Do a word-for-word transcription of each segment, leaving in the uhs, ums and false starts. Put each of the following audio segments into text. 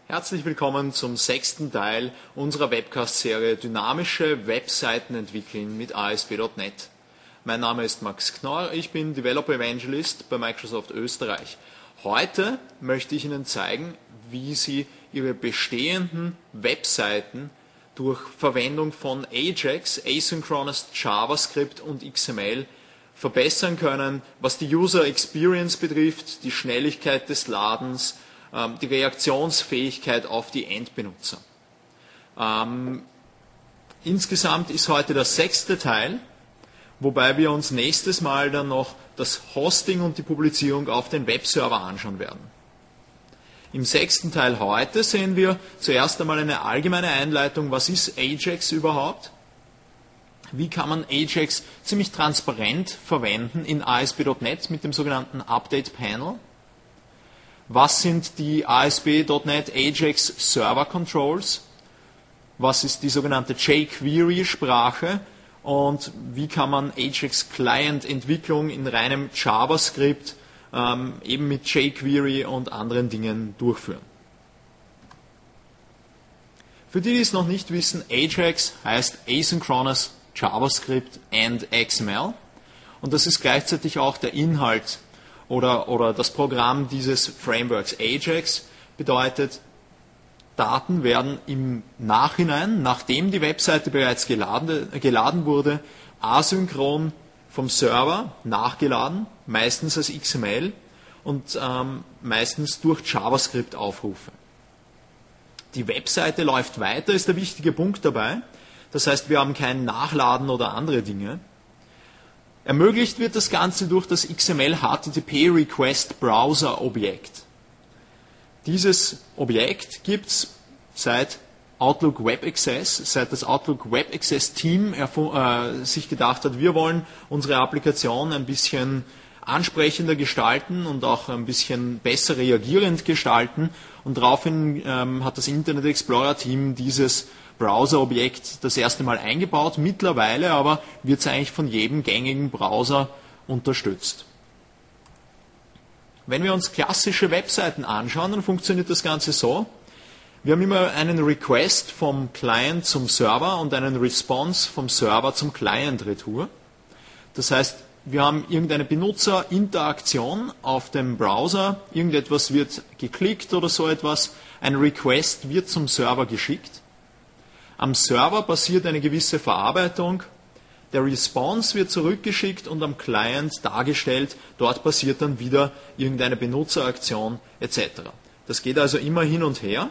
Herzlich willkommen zum sechsten Teil unserer Webcast-Serie Dynamische Webseiten entwickeln mit A S P Punkt net. Mein Name ist Max Knorr, ich bin Developer Evangelist bei Microsoft Österreich. Heute möchte ich Ihnen zeigen, wie Sie Ihre bestehenden Webseiten durch Verwendung von Ajax, Asynchronous JavaScript und X M L verbessern können, was die User Experience betrifft, die Schnelligkeit des Ladens, die Reaktionsfähigkeit auf die Endbenutzer. Ähm, insgesamt ist heute der sechste Teil, wobei wir uns nächstes Mal dann noch das Hosting und die Publizierung auf den Webserver anschauen werden. Im sechsten Teil heute sehen wir zuerst einmal eine allgemeine Einleitung, was ist Ajax überhaupt? Wie kann man Ajax ziemlich transparent verwenden in A S P Punkt net mit dem sogenannten Update Panel? Was sind die A S P Punkt net Ajax Server Controls? Was ist die sogenannte jQuery-Sprache? Und wie kann man Ajax Client-Entwicklung in reinem JavaScript ähm, eben mit jQuery und anderen Dingen durchführen? Für die, die es noch nicht wissen, Ajax heißt Asynchronous JavaScript and X M L. Und das ist gleichzeitig auch der Inhalt Oder, oder das Programm dieses Frameworks. Ajax bedeutet, Daten werden im Nachhinein, nachdem die Webseite bereits geladen, geladen wurde, asynchron vom Server nachgeladen, meistens als X M L und ähm, meistens durch JavaScript-Aufrufe. Die Webseite läuft weiter, ist der wichtige Punkt dabei. Das heißt, wir haben kein Nachladen oder andere Dinge. Ermöglicht wird das Ganze durch das X M L H T T P Request Browser Objekt. Dieses Objekt gibt es seit Outlook Web Access, seit das Outlook Web Access Team äh, sich gedacht hat, wir wollen unsere Applikation ein bisschen ansprechender gestalten und auch ein bisschen besser reagierend gestalten. Und daraufhin ähm, hat das Internet Explorer Team dieses Browser-Objekt das erste Mal eingebaut. Mittlerweile aber wird es eigentlich von jedem gängigen Browser unterstützt. Wenn wir uns klassische Webseiten anschauen, dann funktioniert das Ganze so. Wir haben immer einen Request vom Client zum Server und einen Response vom Server zum Client retour. Das heißt, wir haben irgendeine Benutzerinteraktion auf dem Browser, irgendetwas wird geklickt oder so etwas, ein Request wird zum Server geschickt. Am Server passiert eine gewisse Verarbeitung, der Response wird zurückgeschickt und am Client dargestellt, dort passiert dann wieder irgendeine Benutzeraktion et cetera. Das geht also immer hin und her.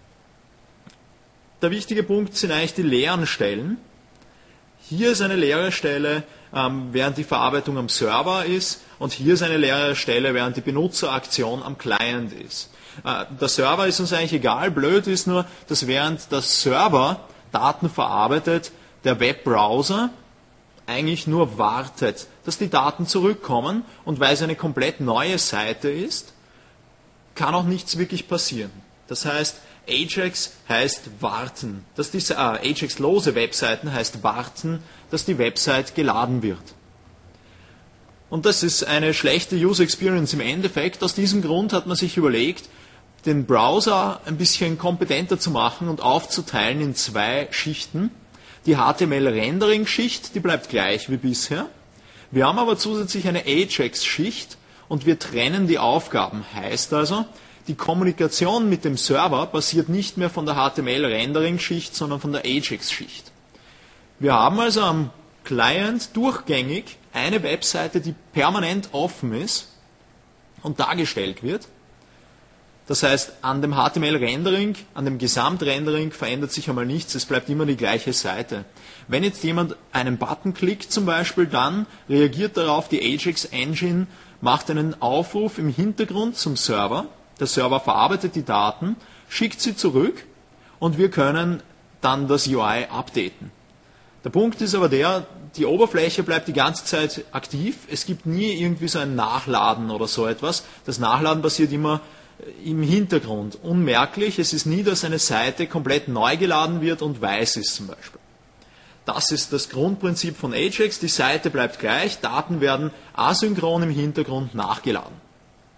Der wichtige Punkt sind eigentlich die leeren Stellen. Hier ist eine leere Stelle, ähm, während die Verarbeitung am Server ist, und hier ist eine leere Stelle, während die Benutzeraktion am Client ist. Äh, der Server ist uns eigentlich egal, blöd ist nur, dass während der Server Daten verarbeitet, der Webbrowser eigentlich nur wartet, dass die Daten zurückkommen, und weil es eine komplett neue Seite ist, kann auch nichts wirklich passieren. Das heißt, Ajax heißt warten, dass die, äh, Ajax-lose Webseiten heißt warten, dass die Website geladen wird. Und das ist eine schlechte User Experience im Endeffekt. Aus diesem Grund hat man sich überlegt, den Browser ein bisschen kompetenter zu machen und aufzuteilen in zwei Schichten. Die H T M L-Rendering-Schicht, die bleibt gleich wie bisher. Wir haben aber zusätzlich eine Ajax-Schicht und wir trennen die Aufgaben. Heißt also, die Kommunikation mit dem Server passiert nicht mehr von der H T M L-Rendering-Schicht, sondern von der Ajax-Schicht. Wir haben also am Client durchgängig eine Webseite, die permanent offen ist und dargestellt wird. Das heißt, an dem H T M L-Rendering, an dem Gesamtrendering verändert sich einmal nichts, es bleibt immer die gleiche Seite. Wenn jetzt jemand einen Button klickt zum Beispiel, dann reagiert darauf die Ajax-Engine, macht einen Aufruf im Hintergrund zum Server, der Server verarbeitet die Daten, schickt sie zurück und wir können dann das U I updaten. Der Punkt ist aber der, die Oberfläche bleibt die ganze Zeit aktiv, es gibt nie irgendwie so ein Nachladen oder so etwas. Das Nachladen passiert immer im Hintergrund, unmerklich. Es ist nie, dass eine Seite komplett neu geladen wird und weiß ist zum Beispiel. Das ist das Grundprinzip von Ajax. Die Seite bleibt gleich, Daten werden asynchron im Hintergrund nachgeladen.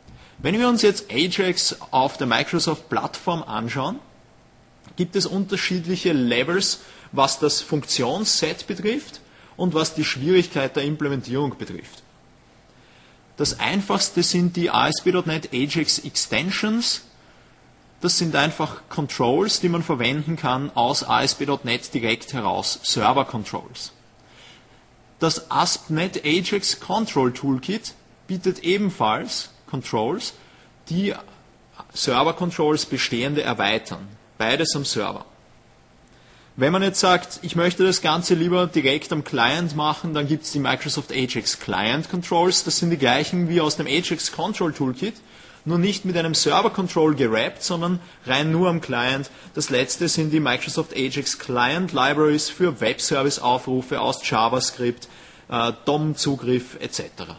Wenn wir uns jetzt Ajax auf der Microsoft-Plattform anschauen, gibt es unterschiedliche Levels, was das Funktionsset betrifft und was die Schwierigkeit der Implementierung betrifft. Das einfachste sind die A S P Punkt NET Ajax Extensions. Das sind einfach Controls, die man verwenden kann aus A S P Punkt NET direkt heraus, Server Controls. Das A S P Punkt NET Ajax Control Toolkit bietet ebenfalls Controls, die Server Controls bestehende erweitern. Beides am Server. Wenn man jetzt sagt, ich möchte das Ganze lieber direkt am Client machen, dann gibt es die Microsoft Ajax Client Controls. Das sind die gleichen wie aus dem Ajax Control Toolkit, nur nicht mit einem Server Control gerappt, sondern rein nur am Client. Das letzte sind die Microsoft Ajax Client Libraries für Webservice-Aufrufe aus JavaScript, äh, D O M-Zugriff et cetera.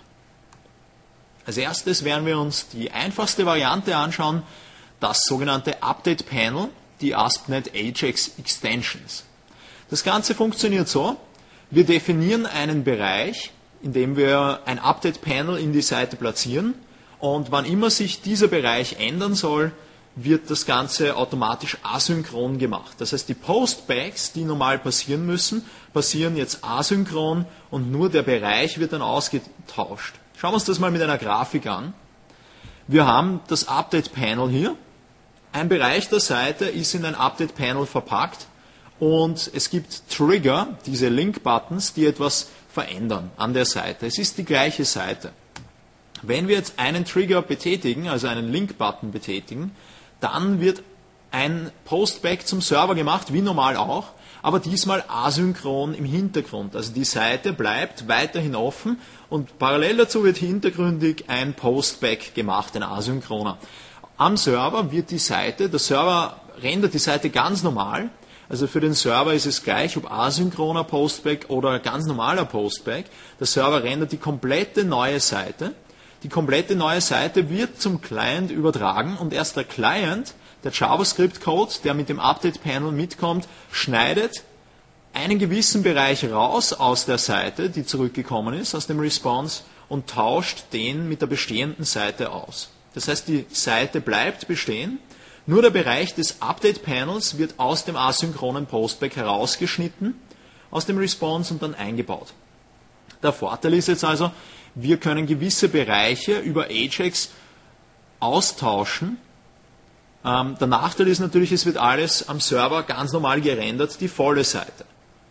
Als erstes werden wir uns die einfachste Variante anschauen, das sogenannte Update Panel, die A S P Punkt NET Ajax Extensions. Das Ganze funktioniert so, wir definieren einen Bereich, in dem wir ein Update Panel in die Seite platzieren und wann immer sich dieser Bereich ändern soll, wird das Ganze automatisch asynchron gemacht. Das heißt, die Postbacks, die normal passieren müssen, passieren jetzt asynchron und nur der Bereich wird dann ausgetauscht. Schauen wir uns das mal mit einer Grafik an. Wir haben das Update Panel hier. Ein Bereich der Seite ist in ein Update Panel verpackt und es gibt Trigger, diese Link-Buttons, die etwas verändern an der Seite. Es ist die gleiche Seite. Wenn wir jetzt einen Trigger betätigen, also einen Link-Button betätigen, dann wird ein Postback zum Server gemacht, wie normal auch, aber diesmal asynchron im Hintergrund. Also die Seite bleibt weiterhin offen und parallel dazu wird hintergründig ein Postback gemacht, ein asynchroner. Am Server wird die Seite, der Server rendert die Seite ganz normal, also für den Server ist es gleich, ob asynchroner Postback oder ganz normaler Postback. Der Server rendert die komplette neue Seite. Die komplette neue Seite wird zum Client übertragen und erst der Client, der JavaScript-Code, der mit dem Update-Panel mitkommt, schneidet einen gewissen Bereich raus aus der Seite, die zurückgekommen ist, aus dem Response, und tauscht den mit der bestehenden Seite aus. Das heißt, die Seite bleibt bestehen, nur der Bereich des Update-Panels wird aus dem asynchronen Postback herausgeschnitten, aus dem Response und dann eingebaut. Der Vorteil ist jetzt also, wir können gewisse Bereiche über Ajax austauschen. Ähm, der Nachteil ist natürlich, es wird alles am Server ganz normal gerendert, die volle Seite.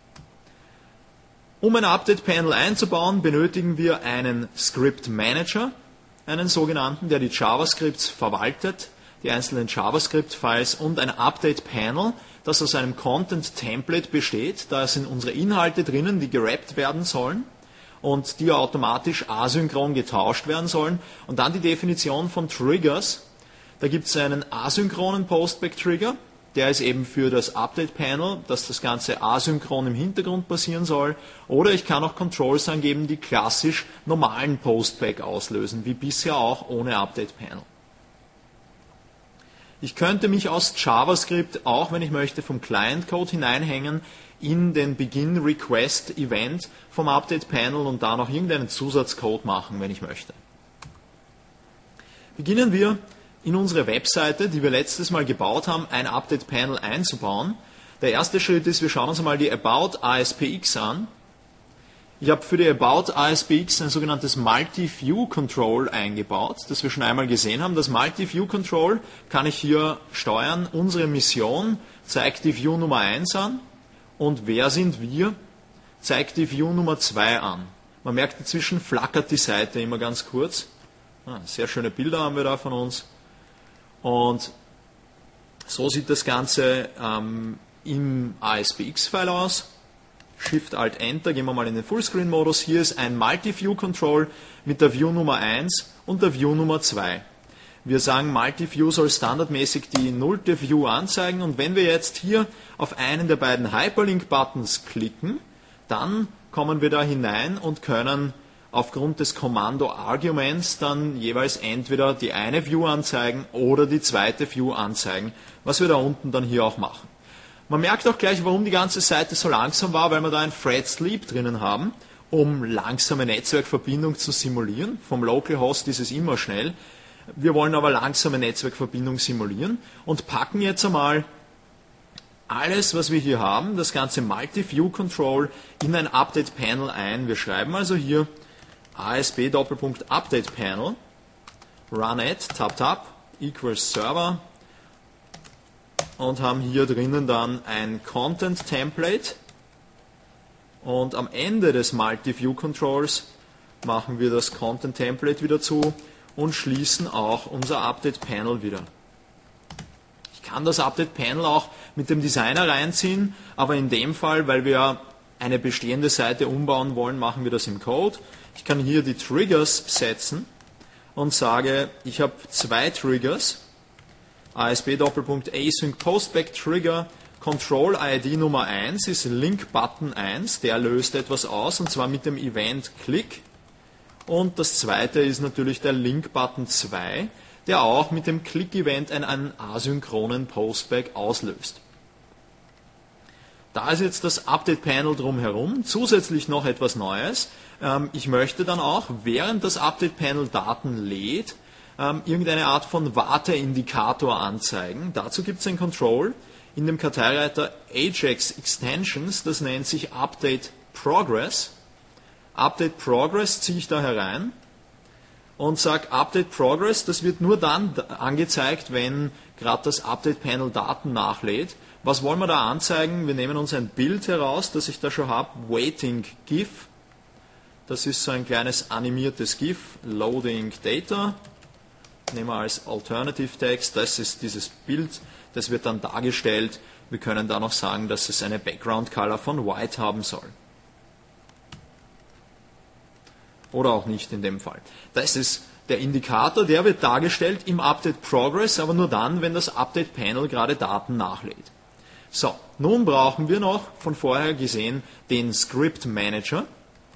Um ein Update-Panel einzubauen, benötigen wir einen Script Manager, einen sogenannten, der die JavaScripts verwaltet, die einzelnen JavaScript-Files und ein Update-Panel, das aus einem Content-Template besteht. Da sind unsere Inhalte drinnen, die gerappt werden sollen und die automatisch asynchron getauscht werden sollen. Und dann die Definition von Triggers. Da gibt es einen asynchronen Postback-Trigger, der ist eben für das Update-Panel, dass das Ganze asynchron im Hintergrund passieren soll. Oder ich kann auch Controls angeben, die klassisch normalen Postback auslösen, wie bisher auch ohne Update-Panel. Ich könnte mich aus JavaScript, auch wenn ich möchte, vom Client-Code hineinhängen in den Begin-Request-Event vom Update-Panel und da noch irgendeinen Zusatzcode machen, wenn ich möchte. Beginnen wir in unsere Webseite, die wir letztes Mal gebaut haben, ein Update-Panel einzubauen. Der erste Schritt ist, wir schauen uns einmal die About A S P X an. Ich habe für die About A S P X ein sogenanntes Multi-View-Control eingebaut, das wir schon einmal gesehen haben. Das Multi-View-Control kann ich hier steuern. Unsere Mission zeigt die View Nummer eins an und wer sind wir, zeigt die View Nummer zwei an. Man merkt, dazwischen flackert die Seite immer ganz kurz. Ah, sehr schöne Bilder haben wir da von uns. Und so sieht das Ganze ähm, im A S P X-File aus. Shift-Alt-Enter, gehen wir mal in den Fullscreen-Modus. Hier ist ein Multi-View-Control mit der View Nummer eins und der View Nummer zwei. Wir sagen, Multi-View soll standardmäßig die nullte View anzeigen und wenn wir jetzt hier auf einen der beiden Hyperlink-Buttons klicken, dann kommen wir da hinein und können aufgrund des Kommando-Arguments dann jeweils entweder die eine View anzeigen oder die zweite View anzeigen, was wir da unten dann hier auch machen. Man merkt auch gleich, warum die ganze Seite so langsam war, weil wir da ein Thread Sleep drinnen haben, um langsame Netzwerkverbindung zu simulieren. Vom Localhost ist es immer schnell. Wir wollen aber langsame Netzwerkverbindung simulieren und packen jetzt einmal alles, was wir hier haben, das ganze Multi-View-Control in ein Update-Panel ein. Wir schreiben also hier A S P Doppelpunkt Update Panel, run at, tab tab, equals Server und haben hier drinnen dann ein Content-Template und am Ende des Multi-View-Controls machen wir das Content-Template wieder zu und schließen auch unser Update-Panel wieder. Ich kann das Update-Panel auch mit dem Designer reinziehen, aber in dem Fall, weil wir eine bestehende Seite umbauen wollen, machen wir das im Code. Ich kann hier die Triggers setzen und sage, ich habe zwei Triggers, A S P Doppelpunkt Async Postback Trigger, Control I D Nummer eins ist Link Button eins, der löst etwas aus und zwar mit dem Event Click. Und das zweite ist natürlich der Link Button zwei, der auch mit dem Click-Event einen asynchronen Postback auslöst. Da ist jetzt das Update-Panel drumherum. Zusätzlich noch etwas Neues. Ich möchte dann auch, während das Update-Panel Daten lädt, irgendeine Art von Warteindikator anzeigen. Dazu gibt es ein Control in dem Karteireiter Ajax Extensions, das nennt sich Update Progress. Update Progress ziehe ich da herein und sage Update Progress, das wird nur dann angezeigt, wenn gerade das Update Panel Daten nachlädt. Was wollen wir da anzeigen? Wir nehmen uns ein Bild heraus, das ich da schon habe, Waiting GIF. Das ist so ein kleines animiertes GIF, Loading Data. Nehmen wir als Alternative Text, das ist dieses Bild, das wird dann dargestellt. Wir können da noch sagen, dass es eine Background Color von White haben soll. Oder auch nicht in dem Fall. Das ist der Indikator, der wird dargestellt im Update Progress, aber nur dann, wenn das Update Panel gerade Daten nachlädt. So, nun brauchen wir noch, von vorher gesehen, den Script Manager.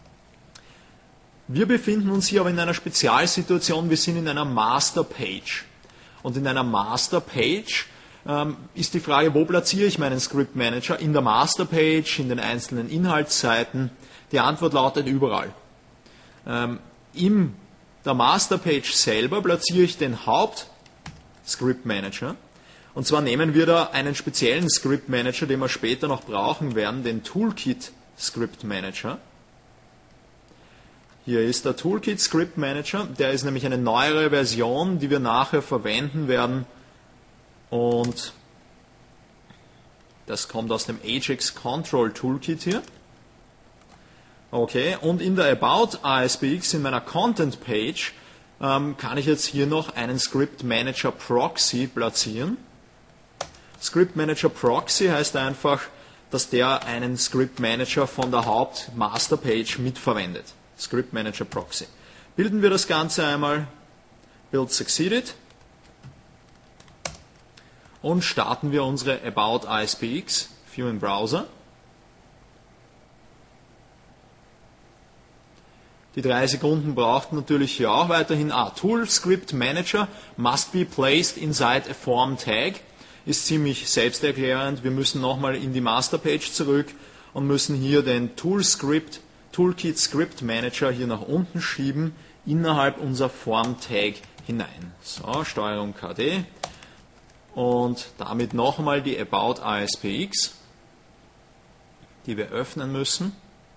Wir befinden uns hier aber in einer Spezialsituation, wir sind in einer Master Page. Und in einer Master Page ähm, ist die Frage, wo platziere ich meinen Script Manager? In der Master Page, in den einzelnen Inhaltsseiten? Die Antwort lautet überall. Ähm, in der Masterpage selber platziere ich den Haupt-Script Manager. Und zwar nehmen wir da einen speziellen Script Manager, den wir später noch brauchen werden, den Toolkit Script Manager. Hier ist der Toolkit Script Manager, der ist nämlich eine neuere Version, die wir nachher verwenden werden. Und das kommt aus dem Ajax Control Toolkit hier. Okay, und in der About A S P X, in meiner Content Page, ähm, kann ich jetzt hier noch einen Script Manager Proxy platzieren. Script Manager Proxy heißt einfach, dass der einen Script Manager von der Haupt Master Page mitverwendet. Script Manager Proxy. Bilden wir das Ganze einmal, Build Succeeded, und starten wir unsere About A S P X, View in Browser. Die drei Sekunden braucht natürlich hier auch weiterhin. Ah, Tool Script Manager must be placed inside a form tag. Ist ziemlich selbsterklärend. Wir müssen nochmal in die Masterpage zurück und müssen hier den Tool Script, Toolkit Script Manager hier nach unten schieben, innerhalb unserer Form Tag hinein. So, Steuerung K D. Und damit nochmal die About A S P X, die wir öffnen müssen.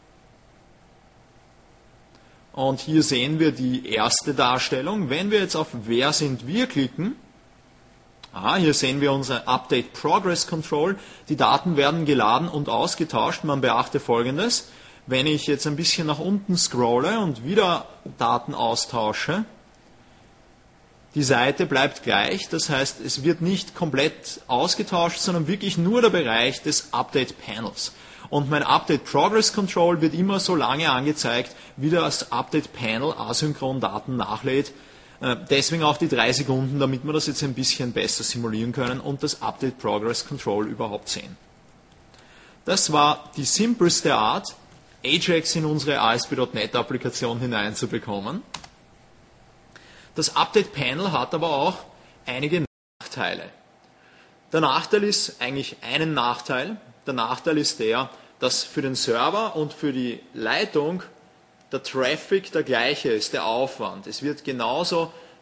Und hier sehen wir die erste Darstellung. Wenn wir jetzt auf Wer sind wir klicken, ah, hier sehen wir unser Update Progress Control. Die Daten werden geladen und ausgetauscht. Man beachte Folgendes. Wenn ich jetzt ein bisschen nach unten scrolle und wieder Daten austausche, die Seite bleibt gleich. Das heißt, es wird nicht komplett ausgetauscht, sondern wirklich nur der Bereich des Update Panels. Und mein Update Progress Control wird immer so lange angezeigt, wie das Update Panel asynchron Daten nachlädt. Deswegen auch die drei Sekunden, damit wir das jetzt ein bisschen besser simulieren können und das Update Progress Control überhaupt sehen. Das war die simpelste Art, Ajax in unsere A S P Punkt net Applikation hineinzubekommen. Das Update Panel hat aber auch einige Nachteile. Der Nachteil ist eigentlich einen Nachteil. Der Nachteil ist der, dass für den Server und für die Leitung der Traffic der gleiche ist, der Aufwand. Es wird genauso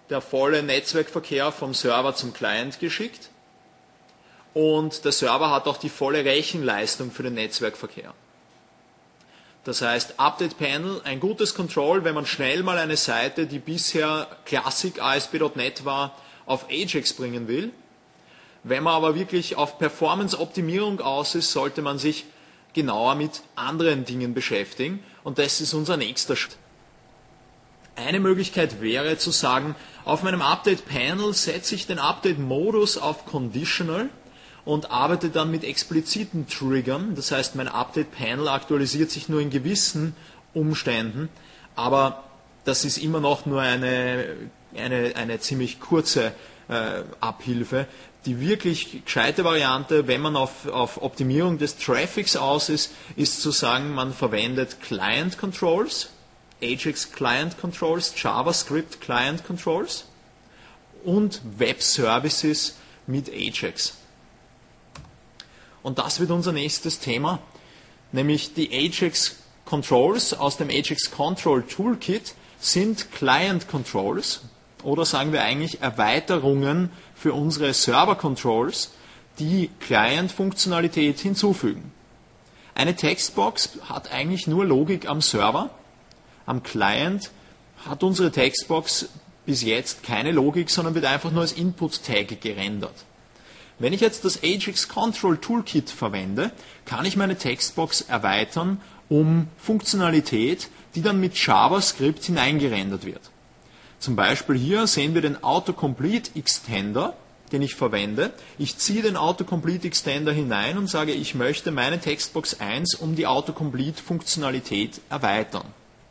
der volle Netzwerkverkehr vom Server zum Client geschickt und der Server hat auch die volle Rechenleistung für den Netzwerkverkehr. Das heißt, Update Panel, ein gutes Control, wenn man schnell mal eine Seite, die bisher Classic A S P Punkt net war, auf Ajax bringen will. Wenn man aber wirklich auf Performance-Optimierung aus ist, sollte man sich genauer mit anderen Dingen beschäftigen und das ist unser nächster Schritt. Eine Möglichkeit wäre zu sagen, auf meinem Update Panel setze ich den Update-Modus auf Conditional und arbeite dann mit expliziten Triggern. Das heißt, mein Update Panel aktualisiert sich nur in gewissen Umständen, aber das ist immer noch nur eine, eine, eine ziemlich kurze äh, Abhilfe. Die wirklich gescheite Variante, wenn man auf, auf Optimierung des Traffics aus ist, ist zu sagen, man verwendet Client Controls, Ajax Client Controls, JavaScript Client Controls und Web Services mit Ajax. Und das wird unser nächstes Thema, nämlich die Ajax Controls aus dem Ajax Control Toolkit sind Client Controls oder sagen wir eigentlich Erweiterungen für unsere Server Controls, die Client-Funktionalität hinzufügen. Eine Textbox hat eigentlich nur Logik am Server. Am Client hat unsere Textbox bis jetzt keine Logik, sondern wird einfach nur als Input-Tag gerendert. Wenn ich jetzt das Ajax Control Toolkit verwende, kann ich meine Textbox erweitern um Funktionalität, die dann mit JavaScript hineingerendert wird. Zum Beispiel hier sehen wir den Autocomplete Extender, den ich verwende. Ich ziehe den Autocomplete Extender hinein und sage, ich möchte meine Textbox eins um die Autocomplete Funktionalität erweitern.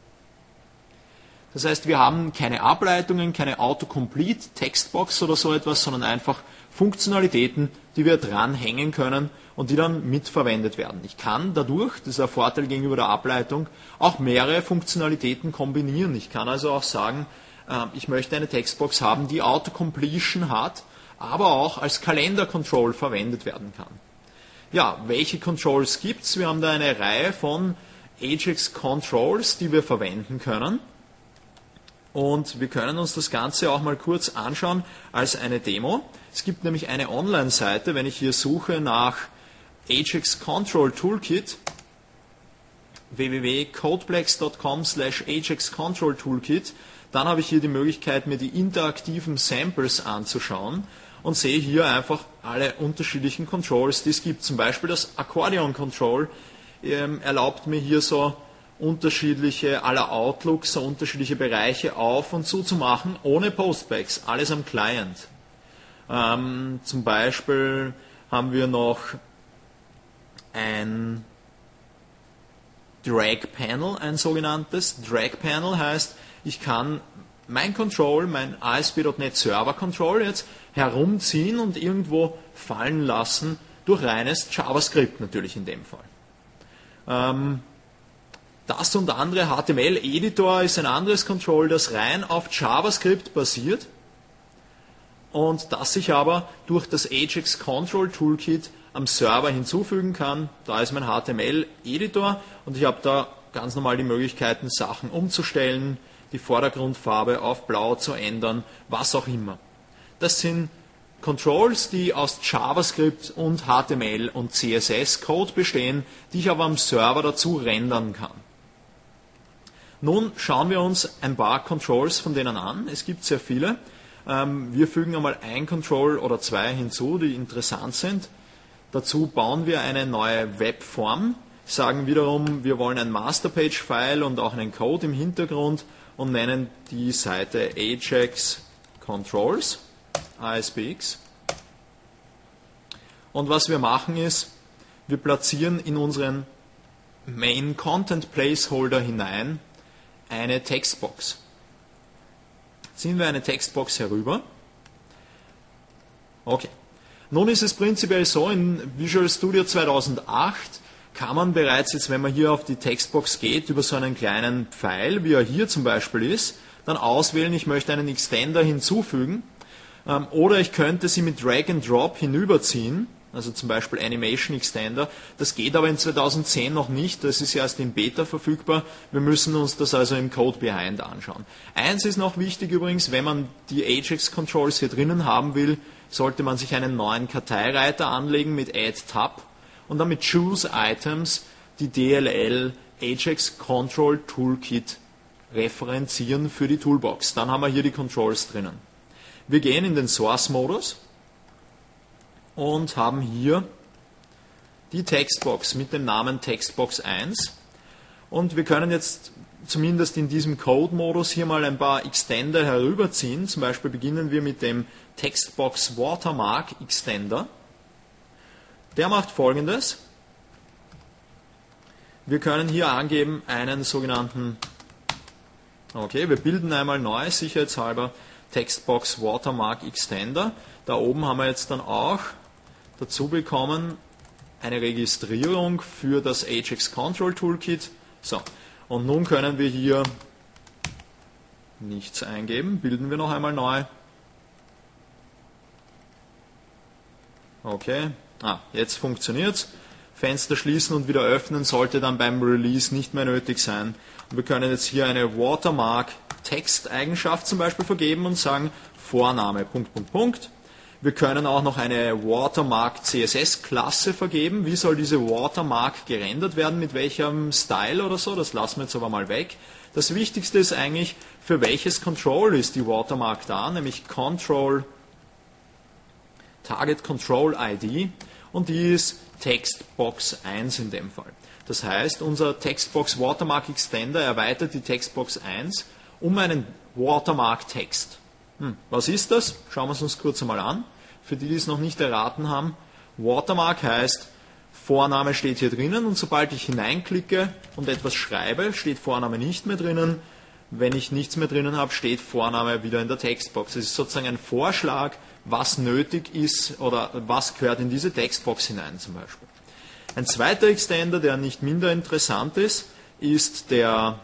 Das heißt, wir haben keine Ableitungen, keine Autocomplete Textbox oder so etwas, sondern einfach Funktionalitäten, die wir dranhängen können und die dann mitverwendet werden. Ich kann dadurch, das ist ein Vorteil gegenüber der Ableitung, auch mehrere Funktionalitäten kombinieren. Ich kann also auch sagen, ich möchte eine Textbox haben, die Autocompletion hat, aber auch als Kalender-Control verwendet werden kann. Ja, welche Controls gibt es? Wir haben da eine Reihe von Ajax Controls, die wir verwenden können. Und wir können uns das Ganze auch mal kurz anschauen als eine Demo. Es gibt nämlich eine Online-Seite, wenn ich hier suche nach Ajax Control Toolkit, w w w punkt codeplex punkt com slash Ajax Control Toolkit, dann habe ich hier die Möglichkeit, mir die interaktiven Samples anzuschauen und sehe hier einfach alle unterschiedlichen Controls, die es gibt. Zum Beispiel das Accordion Control ähm, erlaubt mir hier so unterschiedliche, aller Outlooks, so unterschiedliche Bereiche auf und zu zu machen, ohne Postbacks, alles am Client. Ähm, zum Beispiel haben wir noch ein Drag Panel, ein sogenanntes. Drag Panel heißt, ich kann mein Control, mein A S P Punkt net Server Control jetzt herumziehen und irgendwo fallen lassen durch reines JavaScript natürlich in dem Fall. Ähm, das und andere H T M L-Editor ist ein anderes Control, das rein auf JavaScript basiert und das ich aber durch das Ajax Control Toolkit am Server hinzufügen kann. Da ist mein H T M L-Editor und ich habe da ganz normal die Möglichkeiten, Sachen umzustellen, die Vordergrundfarbe auf blau zu ändern, was auch immer. Das sind Controls, die aus JavaScript und H T M L und C S S-Code bestehen, die ich aber am Server dazu rendern kann. Nun schauen wir uns ein paar Controls von denen an. Es gibt sehr viele. Wir fügen einmal ein Control oder zwei hinzu, die interessant sind. Dazu bauen wir eine neue Webform, sagen wiederum, wir wollen ein Masterpage-File und auch einen Code im Hintergrund und nennen die Seite Ajax Controls, A S P X. Und was wir machen ist, wir platzieren in unseren Main Content Placeholder hinein eine Textbox. Ziehen wir eine Textbox herüber. Okay. Nun ist es prinzipiell so, in Visual Studio zweitausendacht kann man bereits jetzt, wenn man hier auf die Textbox geht, über so einen kleinen Pfeil, wie er hier zum Beispiel ist, dann auswählen, ich möchte einen Extender hinzufügen, ähm, oder ich könnte sie mit Drag and Drop hinüberziehen also zum Beispiel Animation Extender. Das geht aber in zweitausendzehn noch nicht, das ist erst in Beta verfügbar. Wir müssen uns das also im Code Behind anschauen. Eins ist noch wichtig übrigens, wenn man die Ajax Controls hier drinnen haben will, sollte man sich einen neuen Karteireiter anlegen mit Add Tab und dann mit Choose Items die D L L Ajax Control Toolkit referenzieren für die Toolbox. Dann haben wir hier die Controls drinnen. Wir gehen in den Source-Modus und haben hier die Textbox mit dem Namen Textbox eins. Und wir können jetzt zumindest in diesem Code-Modus hier mal ein paar Extender herüberziehen. Zum Beispiel beginnen wir mit dem Textbox Watermark Extender. Der macht Folgendes. Wir können hier angeben einen sogenannten, okay, wir bilden einmal neu, sicherheitshalber, Textbox Watermark Extender. Da oben haben wir jetzt dann auch dazu bekommen eine Registrierung für das Ajax Control Toolkit. So, und nun können wir hier nichts eingeben, bilden wir noch einmal neu. Okay, ah, jetzt funktioniert es. Fenster schließen und wieder öffnen sollte dann beim Release nicht mehr nötig sein. Und wir können jetzt hier eine Watermark Texteigenschaft zum Beispiel vergeben und sagen Vorname, Punkt, Punkt, Punkt. Wir können auch noch eine Watermark C S S Klasse vergeben. Wie soll diese Watermark gerendert werden, mit welchem Style oder so, das lassen wir jetzt aber mal weg. Das Wichtigste ist eigentlich, für welches Control ist die Watermark da, nämlich Control, Target Control I D und die ist Textbox eins in dem Fall. Das heißt, unser Textbox Watermark Extender erweitert die Textbox eins um einen Watermark-Text. Hm, was ist das? Schauen wir es uns kurz einmal an. Für die, die es noch nicht erraten haben, Watermark heißt, Vorname steht hier drinnen und sobald ich hineinklicke und etwas schreibe, steht Vorname nicht mehr drinnen. Wenn ich nichts mehr drinnen habe, steht Vorname wieder in der Textbox. Es ist sozusagen ein Vorschlag, was nötig ist oder was gehört in diese Textbox hinein zum Beispiel. Ein zweiter Extender, der nicht minder interessant ist, ist der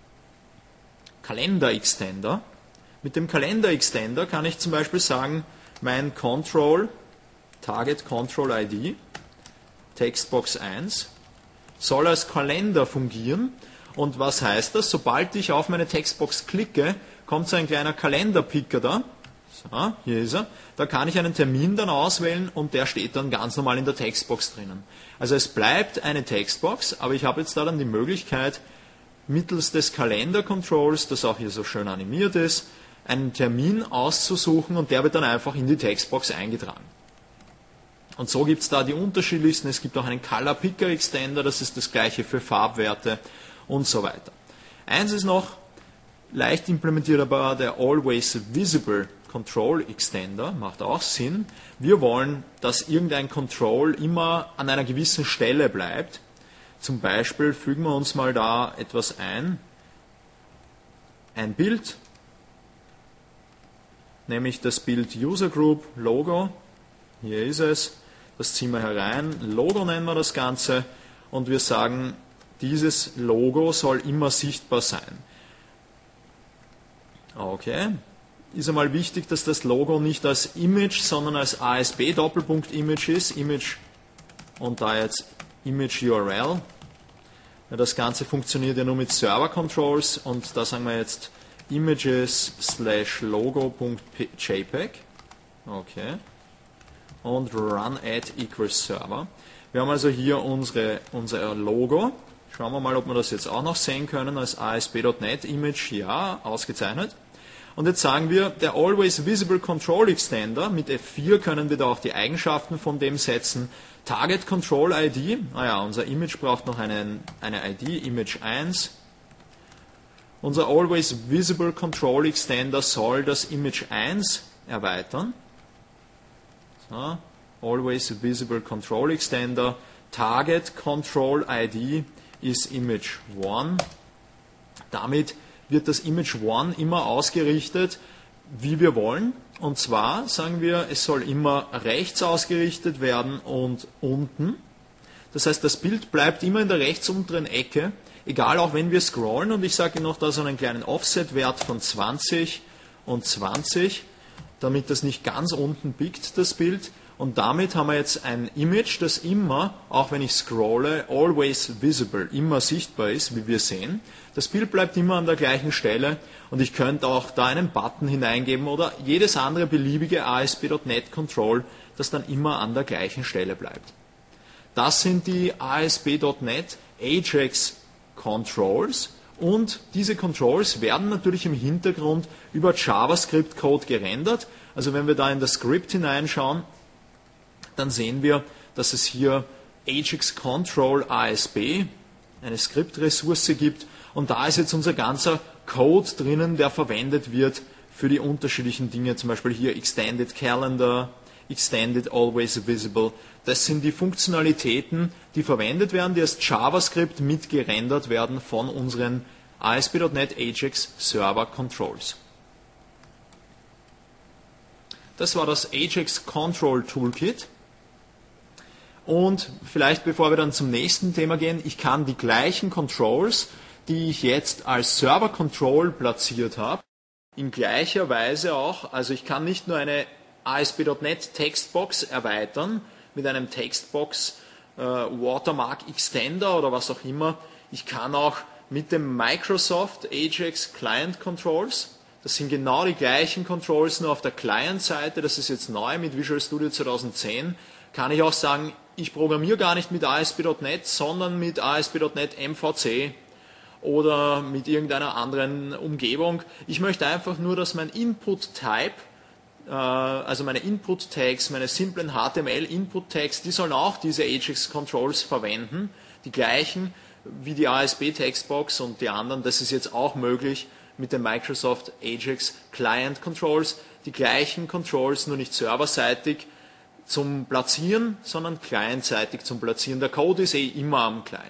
Kalender-Extender. Mit dem Kalender-Extender kann ich zum Beispiel sagen, mein Control, Target Control I D, Textbox eins, soll als Kalender fungieren. Und was heißt das? Sobald ich auf meine Textbox klicke, kommt so ein kleiner Kalenderpicker da. So, hier ist er. Da kann ich einen Termin dann auswählen und der steht dann ganz normal in der Textbox drinnen. Also es bleibt eine Textbox, aber ich habe jetzt da dann die Möglichkeit, mittels des Kalender-Controls, das auch hier so schön animiert ist, einen Termin auszusuchen und der wird dann einfach in die Textbox eingetragen. Und so gibt es da die unterschiedlichsten. Es gibt auch einen Color Picker Extender, das ist das gleiche für Farbwerte und so weiter. Eins ist noch leicht implementierbar, der Always Visible Control Extender, macht auch Sinn. Wir wollen, dass irgendein Control immer an einer gewissen Stelle bleibt. Zum Beispiel fügen wir uns mal da etwas ein, ein Bild, nämlich das Bild User Group Logo, hier ist es, das ziehen wir herein, Logo nennen wir das Ganze und wir sagen, dieses Logo soll immer sichtbar sein. Okay, ist einmal wichtig, dass das Logo nicht als Image, sondern als A S B Doppelpunkt Image ist, Image und da jetzt Image U R L. Das Ganze funktioniert ja nur mit Server Controls und da sagen wir jetzt images slash logo.jpg. Okay. Und run add equals server. Wir haben also hier unsere, unser Logo. Schauen wir mal, ob wir das jetzt auch noch sehen können als A S P Punkt net Image. Ja, ausgezeichnet. Und jetzt sagen wir, der Always Visible Control Extender, mit F vier können wir da auch die Eigenschaften von dem setzen. Target Control I D, naja, unser Image braucht noch einen, eine I D, Image eins. Unser Always Visible Control Extender soll das Image eins erweitern. So, Always Visible Control Extender, Target Control I D ist Image eins. Damit wird das Image eins immer ausgerichtet, wie wir wollen. Und zwar sagen wir, es soll immer rechts ausgerichtet werden und unten. Das heißt, das Bild bleibt immer in der rechts unteren Ecke, egal auch wenn wir scrollen. Und ich sage noch da so einen kleinen Offset-Wert von zwanzig und zwanzig, damit das nicht ganz unten biegt, das Bild. Und damit haben wir jetzt ein Image, das immer, auch wenn ich scrolle, always visible, immer sichtbar ist, wie wir sehen. Das Bild bleibt immer an der gleichen Stelle und ich könnte auch da einen Button hineingeben oder jedes andere beliebige A S P Punkt net Control, das dann immer an der gleichen Stelle bleibt. Das sind die A S P Punkt net Ajax Controls und diese Controls werden natürlich im Hintergrund über JavaScript-Code gerendert. Also wenn wir da in das Script hineinschauen, dann sehen wir, dass es hier Ajax Control A S P, eine Skriptressource gibt und da ist jetzt unser ganzer Code drinnen, der verwendet wird für die unterschiedlichen Dinge, zum Beispiel hier Extended Calendar, Extended Always Visible. Das sind die Funktionalitäten, die verwendet werden, die als JavaScript mitgerendert werden von unseren A S P Punkt net Ajax Server Controls. Das war das Ajax Control Toolkit. Und vielleicht bevor wir dann zum nächsten Thema gehen, ich kann die gleichen Controls, die ich jetzt als Server Control platziert habe, in gleicher Weise auch, also ich kann nicht nur eine A S P Punkt net Textbox erweitern mit einem Textbox äh, Watermark Extender oder was auch immer. Ich kann auch mit dem Microsoft Ajax Client Controls, das sind genau die gleichen Controls, nur auf der Client-Seite, das ist jetzt neu mit Visual Studio zweitausendzehn, kann ich auch sagen, ich programmiere gar nicht mit A S P Punkt net, sondern mit A S P Punkt net M V C oder mit irgendeiner anderen Umgebung. Ich möchte einfach nur, dass mein Input-Type, also meine Input-Tags, meine simplen H T M L-Input-Tags, die sollen auch diese Ajax-Controls verwenden, die gleichen wie die A S P-Textbox und die anderen. Das ist jetzt auch möglich mit den Microsoft Ajax Client Controls, die gleichen Controls, nur nicht serverseitig zum Platzieren, sondern clientseitig zum Platzieren. Der Code ist eh immer am Client.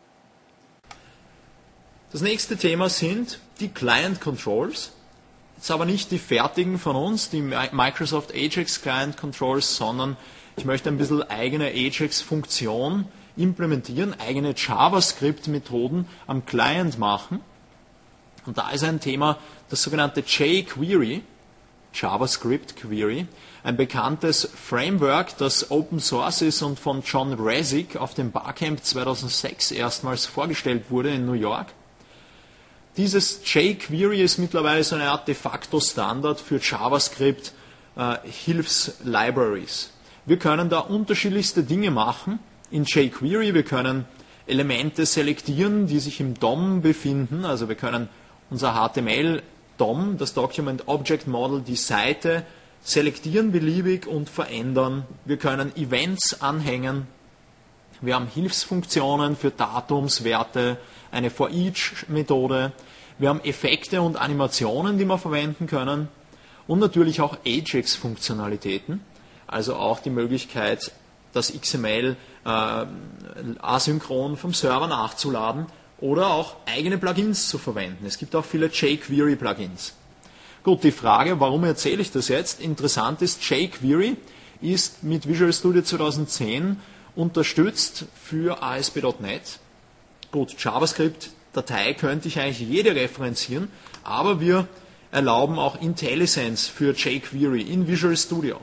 Das nächste Thema sind die Client Controls. Jetzt aber nicht die fertigen von uns, die Microsoft Ajax Client Controls, sondern ich möchte ein bisschen eigene Ajax-Funktion implementieren, eigene JavaScript-Methoden am Client machen. Und da ist ein Thema, das sogenannte jQuery, JavaScript Query, ein bekanntes Framework, das Open Source ist und von John Resig auf dem Barcamp zweitausendsechs erstmals vorgestellt wurde in New York. Dieses jQuery ist mittlerweile so eine Art de facto Standard für JavaScript äh, Hilfslibraries. Wir können da unterschiedlichste Dinge machen in jQuery. Wir können Elemente selektieren, die sich im D O M befinden. Also wir können unser H T M L-D O M, das Document Object Model, die Seite selektieren beliebig und verändern. Wir können Events anhängen. Wir haben Hilfsfunktionen für Datumswerte, eine For-Each-Methode. Wir haben Effekte und Animationen, die wir verwenden können. Und natürlich auch Ajax-Funktionalitäten, also auch die Möglichkeit, das X M L äh, asynchron vom Server nachzuladen oder auch eigene Plugins zu verwenden. Es gibt auch viele jQuery-Plugins. Gut, die Frage, warum erzähle ich das jetzt? Interessant ist, jQuery ist mit Visual Studio zweitausendzehn unterstützt für A S P Punkt net. Gut, JavaScript-Datei könnte ich eigentlich jede referenzieren, aber wir erlauben auch IntelliSense für jQuery in Visual Studio.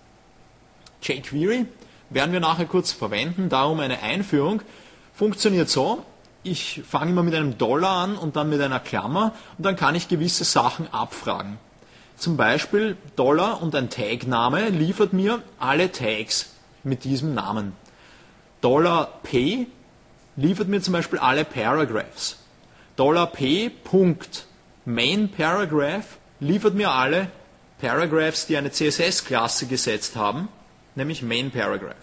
jQuery werden wir nachher kurz verwenden, darum eine Einführung. Funktioniert so, ich fange immer mit einem Dollar an und dann mit einer Klammer und dann kann ich gewisse Sachen abfragen. Zum Beispiel Dollar und ein Tag-Name liefert mir alle Tags mit diesem Namen. Dollar P liefert mir zum Beispiel alle Paragraphs. Dollar P Punkt Main Paragraph liefert mir alle Paragraphs, die eine C S S-Klasse gesetzt haben, nämlich Main Paragraph.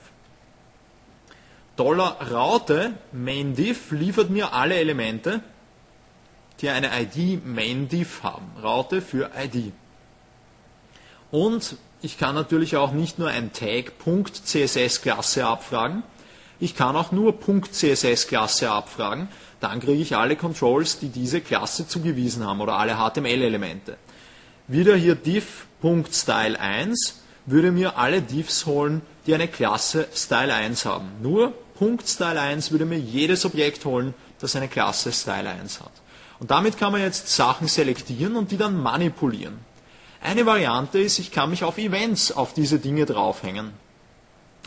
Dollar Raute Main Div liefert mir alle Elemente, die eine I D Main Div haben. Raute für I D. Und ich kann natürlich auch nicht nur ein Tag Punkt C S S-Klasse abfragen, ich kann auch nur Punkt C S S-Klasse abfragen, dann kriege ich alle Controls, die diese Klasse zugewiesen haben oder alle H T M L-Elemente. Wieder hier div.style eins würde mir alle Divs holen, die eine Klasse Style eins haben. Nur .style eins würde mir jedes Objekt holen, das eine Klasse Style eins hat. Und damit kann man jetzt Sachen selektieren und die dann manipulieren. Eine Variante ist, ich kann mich auf Events auf diese Dinge draufhängen.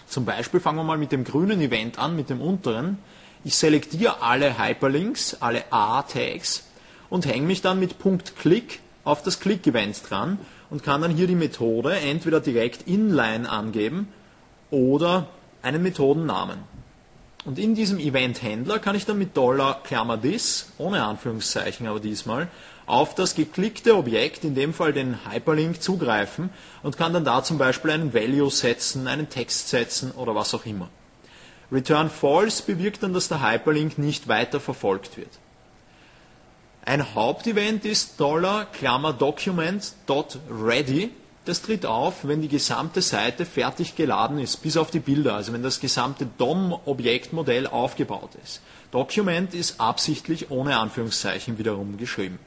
Zum Beispiel fangen wir mal mit dem grünen Event an, mit dem unteren. Ich selektiere alle Hyperlinks, alle A-Tags und hänge mich dann mit .click auf das Click-Event dran und kann dann hier die Methode entweder direkt inline angeben oder einen Methodennamen. Und in diesem Event-Händler kann ich dann mit Dollar Klammer this, ohne Anführungszeichen aber diesmal, auf das geklickte Objekt, in dem Fall den Hyperlink, zugreifen und kann dann da zum Beispiel einen Value setzen, einen Text setzen oder was auch immer. Return False bewirkt dann, dass der Hyperlink nicht weiter verfolgt wird. Ein Hauptevent ist Dollar Klammer Document dot ready. Das tritt auf, wenn die gesamte Seite fertig geladen ist, bis auf die Bilder, also wenn das gesamte D O M-Objektmodell aufgebaut ist. Document ist absichtlich ohne Anführungszeichen wiederum geschrieben.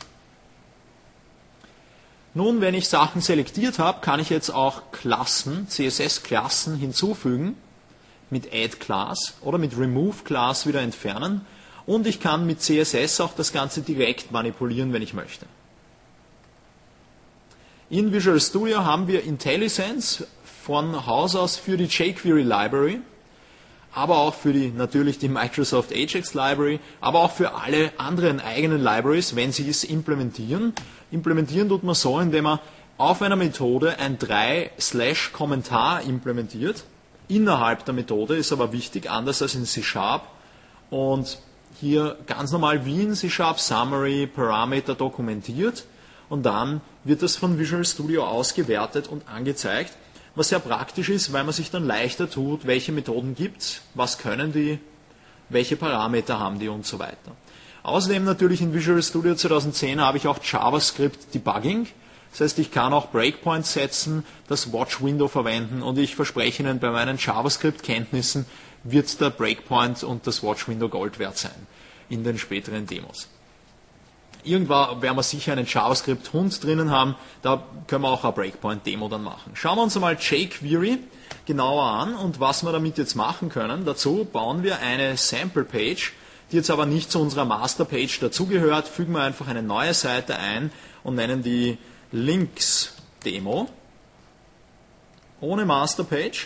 Nun, wenn ich Sachen selektiert habe, kann ich jetzt auch Klassen, C S S-Klassen hinzufügen, mit Add Class oder mit Remove Class wieder entfernen und ich kann mit C S S auch das Ganze direkt manipulieren, wenn ich möchte. In Visual Studio haben wir IntelliSense von Haus aus für die jQuery Library, aber auch für die, natürlich die Microsoft Ajax Library, aber auch für alle anderen eigenen Libraries, wenn sie es implementieren. Implementieren tut man so, indem man auf einer Methode ein drei Slash Kommentar implementiert. Innerhalb der Methode ist aber wichtig, anders als in C Sharp. Und hier ganz normal wie in C Sharp Summary Parameter dokumentiert. Und dann wird das von Visual Studio ausgewertet und angezeigt, was sehr praktisch ist, weil man sich dann leichter tut, welche Methoden gibt es, was können die, welche Parameter haben die und so weiter. Außerdem natürlich in Visual Studio zweitausendzehn habe ich auch JavaScript Debugging. Das heißt, ich kann auch Breakpoints setzen, das Watch-Window verwenden und ich verspreche Ihnen, bei meinen JavaScript-Kenntnissen wird der Breakpoint und das Watch-Window Gold wert sein in den späteren Demos. Irgendwann werden wir sicher einen JavaScript-Hund drinnen haben, da können wir auch eine Breakpoint-Demo dann machen. Schauen wir uns einmal jQuery genauer an und was wir damit jetzt machen können. Dazu bauen wir eine Sample-Page, die jetzt aber nicht zu unserer Master-Page dazugehört. Fügen wir einfach eine neue Seite ein und nennen die Links-Demo ohne Master-Page.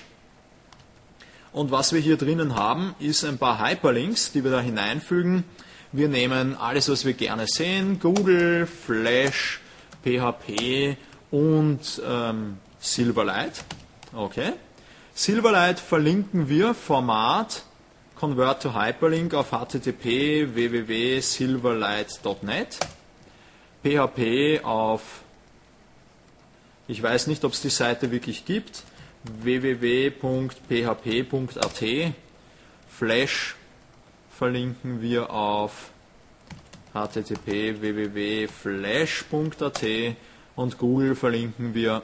Und was wir hier drinnen haben, ist ein paar Hyperlinks, die wir da hineinfügen. Wir nehmen alles, was wir gerne sehen, Google, Flash, P H P und ähm, Silverlight. Okay. Silverlight verlinken wir Format Convert to Hyperlink auf H T T P w w w punkt silverlight punkt net. P H P auf, ich weiß nicht, ob es die Seite wirklich gibt, w w w punkt p h p punkt a t. Flash verlinken wir auf H T T P w w w punkt flash punkt a t und Google verlinken wir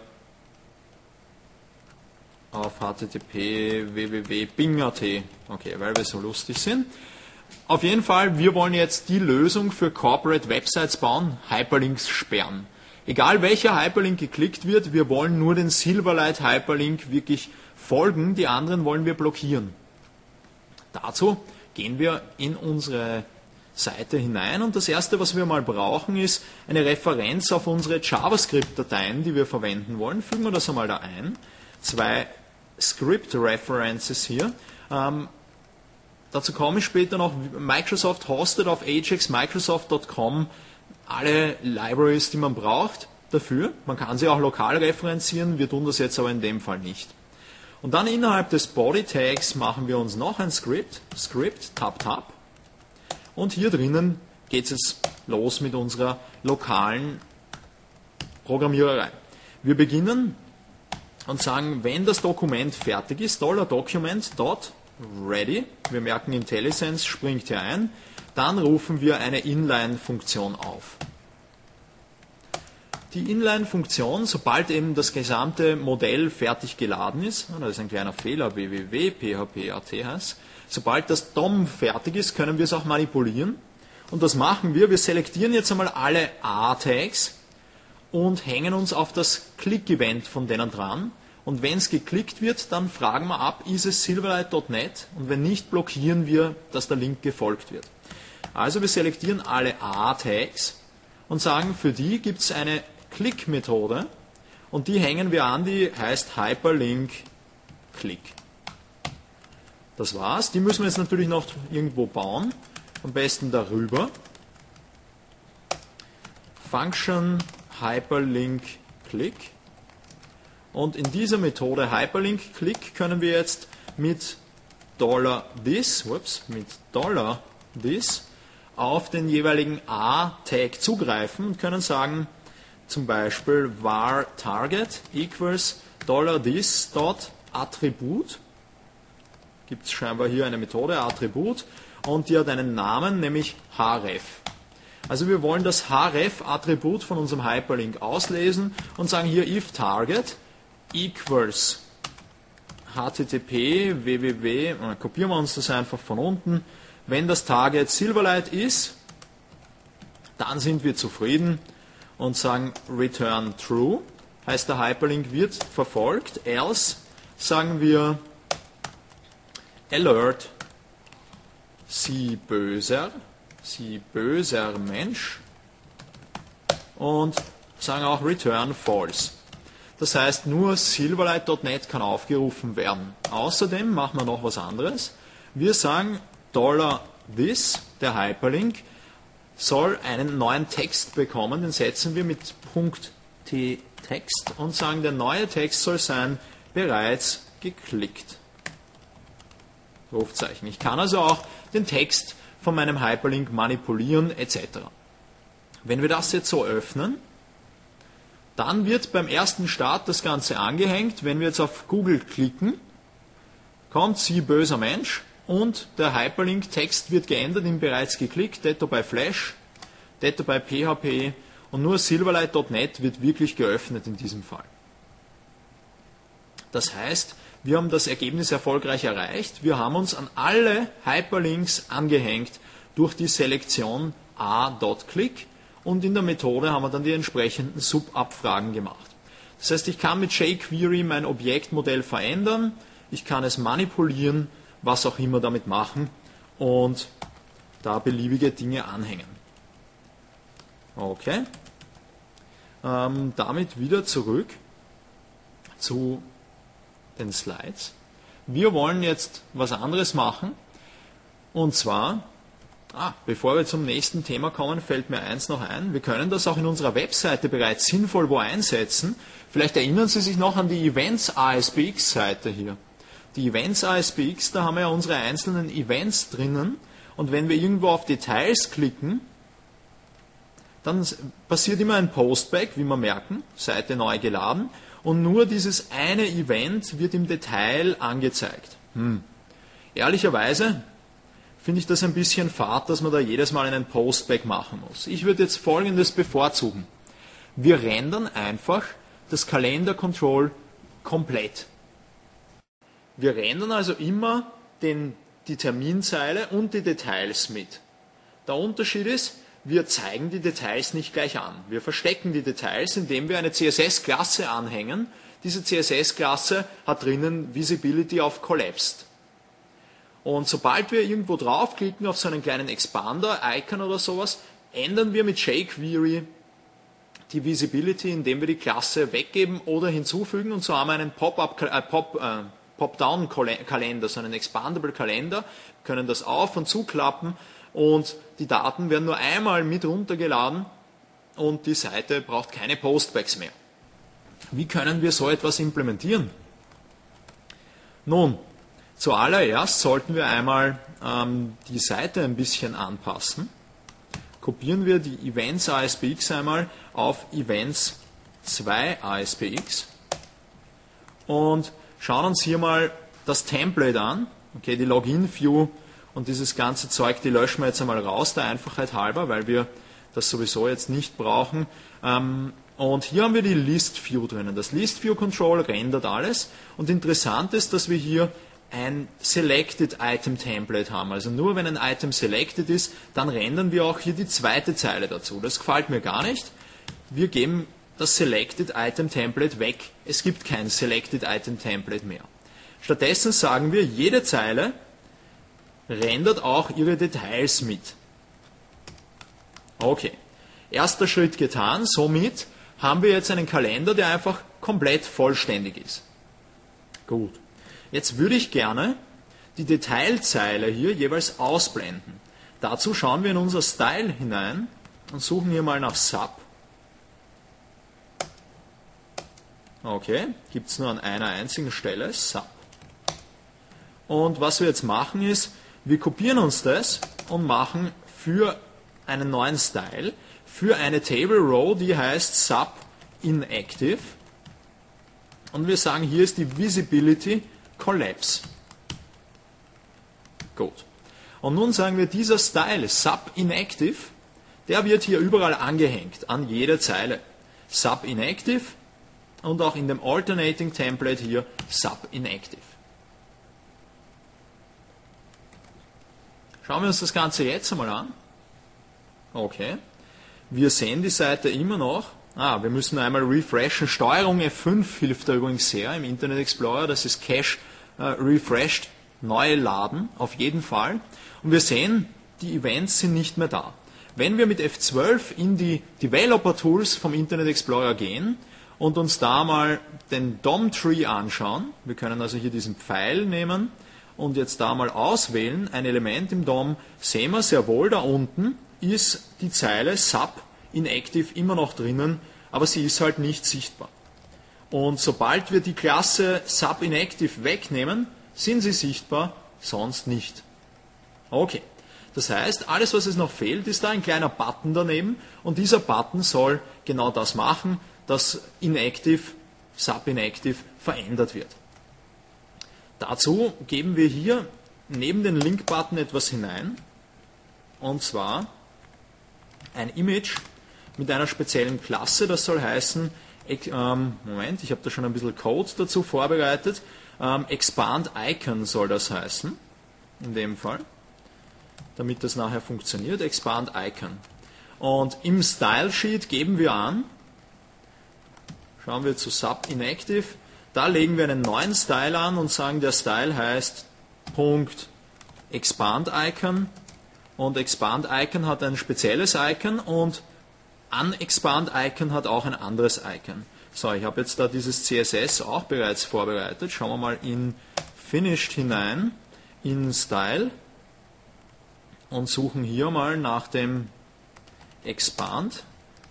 auf H T T P w w w punkt bing punkt a t. Okay, weil wir so lustig sind. Auf jeden Fall, wir wollen jetzt die Lösung für Corporate Websites bauen, Hyperlinks sperren. Egal welcher Hyperlink geklickt wird, wir wollen nur den Silverlight Hyperlink wirklich folgen, die anderen wollen wir blockieren. Dazu gehen wir in unsere Seite hinein und das erste, was wir mal brauchen, ist eine Referenz auf unsere JavaScript-Dateien, die wir verwenden wollen. Fügen wir das einmal da ein. Zwei Script-References hier. Ähm, dazu komme ich später noch. Microsoft hostet auf ajax microsoft punkt com alle Libraries, die man braucht dafür. Man kann sie auch lokal referenzieren, wir tun das jetzt aber in dem Fall nicht. Und dann innerhalb des Body Tags machen wir uns noch ein Script, Script, Tab, Tab. Und hier drinnen geht es jetzt los mit unserer lokalen Programmiererei. Wir beginnen und sagen, wenn das Dokument fertig ist, $document.ready, wir merken, IntelliSense springt hier ein, dann rufen wir eine Inline-Funktion auf. Die Inline-Funktion, sobald eben das gesamte Modell fertig geladen ist, da ist ein kleiner Fehler, w w w punkt p h p punkt a t heißt, sobald das D O M fertig ist, können wir es auch manipulieren. Und das machen wir, wir selektieren jetzt einmal alle A-Tags und hängen uns auf das Click-Event von denen dran. Und wenn es geklickt wird, dann fragen wir ab, ist es silverlight punkt net? Und wenn nicht, blockieren wir, dass der Link gefolgt wird. Also wir selektieren alle A-Tags und sagen, für die gibt es eine Click-Methode und die hängen wir an, die heißt Hyperlink Click. Das war's. Die müssen wir jetzt natürlich noch irgendwo bauen. Am besten darüber. Function Hyperlink Click. Und in dieser Methode Hyperlink Click können wir jetzt mit $this, whoops, mit $this auf den jeweiligen A-Tag zugreifen und können sagen, zum Beispiel var target equals $this dot Attribut. Gibt es scheinbar hier eine Methode, Attribut, und die hat einen Namen, nämlich href. Also wir wollen das href-Attribut von unserem Hyperlink auslesen und sagen hier if target equals http www, kopieren wir uns das einfach von unten. Wenn das Target Silverlight ist, dann sind wir zufrieden und sagen return true, heißt der Hyperlink wird verfolgt, else sagen wir alert sie böser, sie böser Mensch und sagen auch return false. Das heißt, nur Silverlight Punkt net kann aufgerufen werden. Außerdem machen wir noch was anderes. Wir sagen, $this, der Hyperlink, soll einen neuen Text bekommen. Den setzen wir mit .tText und sagen, der neue Text soll sein, bereits geklickt. Rufzeichen. Ich kann also auch den Text von meinem Hyperlink manipulieren et cetera. Wenn wir das jetzt so öffnen, dann wird beim ersten Start das Ganze angehängt. Wenn wir jetzt auf Google klicken, kommt Sie böser Mensch und der Hyperlink-Text wird geändert in bereits geklickt, detto bei Flash, detto bei P H P und nur Silverlight Punkt net wird wirklich geöffnet in diesem Fall. Das heißt, wir haben das Ergebnis erfolgreich erreicht. Wir haben uns an alle Hyperlinks angehängt durch die Selektion a.click. Und in der Methode haben wir dann die entsprechenden Sub-Abfragen gemacht. Das heißt, ich kann mit jQuery mein Objektmodell verändern, ich kann es manipulieren, was auch immer damit machen und da beliebige Dinge anhängen. Okay. Ähm, damit wieder zurück zu den Slides. Wir wollen jetzt was anderes machen und zwar Ah, bevor wir zum nächsten Thema kommen, fällt mir eins noch ein. Wir können das auch in unserer Webseite bereits sinnvoll wo einsetzen. Vielleicht erinnern Sie sich noch an die Events A S P X-Seite hier. Die Events A S P X, da haben wir ja unsere einzelnen Events drinnen. Und wenn wir irgendwo auf Details klicken, dann passiert immer ein Postback, wie wir merken, Seite neu geladen. Und nur dieses eine Event wird im Detail angezeigt. Hm. Ehrlicherweise finde ich das ein bisschen fad, dass man da jedes Mal einen Postback machen muss. Ich würde jetzt Folgendes bevorzugen. Wir rendern einfach das Kalender-Control komplett. Wir rendern also immer den, die Terminzeile und die Details mit. Der Unterschied ist, wir zeigen die Details nicht gleich an. Wir verstecken die Details, indem wir eine C S S-Klasse anhängen. Diese C S S-Klasse hat drinnen Visibility auf Collapsed. Und sobald wir irgendwo draufklicken auf so einen kleinen Expander-Icon oder sowas, ändern wir mit jQuery die Visibility, indem wir die Klasse weggeben oder hinzufügen. Und so haben wir einen Pop-up, äh, Pop, äh, Pop-Down-Kalender, so einen Expandable-Kalender, können das auf- und zuklappen und die Daten werden nur einmal mit runtergeladen und die Seite braucht keine Postbacks mehr. Wie können wir so etwas implementieren? Nun, zuallererst sollten wir einmal ähm, die Seite ein bisschen anpassen. Kopieren wir die Events A S P X einmal auf Events zwei A S P X und schauen uns hier mal das Template an. Okay, die Login-View und dieses ganze Zeug, die löschen wir jetzt einmal raus, der Einfachheit halber, weil wir das sowieso jetzt nicht brauchen. Ähm, und hier haben wir die List-View drinnen. Das List-View-Control rendert alles und interessant ist, dass wir hier ein Selected Item Template haben. Also nur wenn ein Item selected ist, dann rendern wir auch hier die zweite Zeile dazu. Das gefällt mir gar nicht. Wir geben das Selected Item Template weg. Es gibt kein Selected Item Template mehr. Stattdessen sagen wir, jede Zeile rendert auch ihre Details mit. Okay. Erster Schritt getan. Somit haben wir jetzt einen Kalender, der einfach komplett vollständig ist. Gut. Jetzt würde ich gerne die Detailzeile hier jeweils ausblenden. Dazu schauen wir in unser Style hinein und suchen hier mal nach Sub. Okay, gibt es nur an einer einzigen Stelle, Sub. Und was wir jetzt machen ist, wir kopieren uns das und machen für einen neuen Style, für eine Table Row, die heißt Sub Inactive. Und wir sagen, hier ist die Visibility Collapse. Gut. Und nun sagen wir, dieser Style Sub Inactive, der wird hier überall angehängt, an jede Zeile. Sub Inactive und auch in dem Alternating Template hier Sub Inactive. Schauen wir uns das Ganze jetzt einmal an. Okay. Wir sehen die Seite immer noch. Ah, wir müssen einmal refreshen. Steuerung F fünf hilft da übrigens sehr im Internet Explorer. Das ist Cache äh, refreshed, neu laden, auf jeden Fall. Und wir sehen, die Events sind nicht mehr da. Wenn wir mit F zwölf in die Developer Tools vom Internet Explorer gehen und uns da mal den D O M-Tree anschauen, wir können also hier diesen Pfeil nehmen und jetzt da mal auswählen, ein Element im D O M, sehen wir sehr wohl, da unten ist die Zeile Sub Inactive immer noch drinnen, aber sie ist halt nicht sichtbar. Und sobald wir die Klasse Sub Inactive wegnehmen, sind sie sichtbar, sonst nicht. Okay, das heißt, alles was es noch fehlt, ist da ein kleiner Button daneben und dieser Button soll genau das machen, dass Inactive, Sub Inactive verändert wird. Dazu geben wir hier neben den Link-Button etwas hinein, und zwar ein Image mit einer speziellen Klasse, das soll heißen, ähm, Moment, ich habe da schon ein bisschen Code dazu vorbereitet, ähm, Expand Icon soll das heißen, in dem Fall, damit das nachher funktioniert, Expand Icon. Und im Style Sheet geben wir an, schauen wir zu Sub Inactive, da legen wir einen neuen Style an und sagen, der Style heißt Punkt Expand Icon und Expand Icon hat ein spezielles Icon und Unexpand Icon hat auch ein anderes Icon. So, ich habe jetzt da dieses C S S auch bereits vorbereitet. Schauen wir mal in Finished hinein, in Style und suchen hier mal nach dem Expand.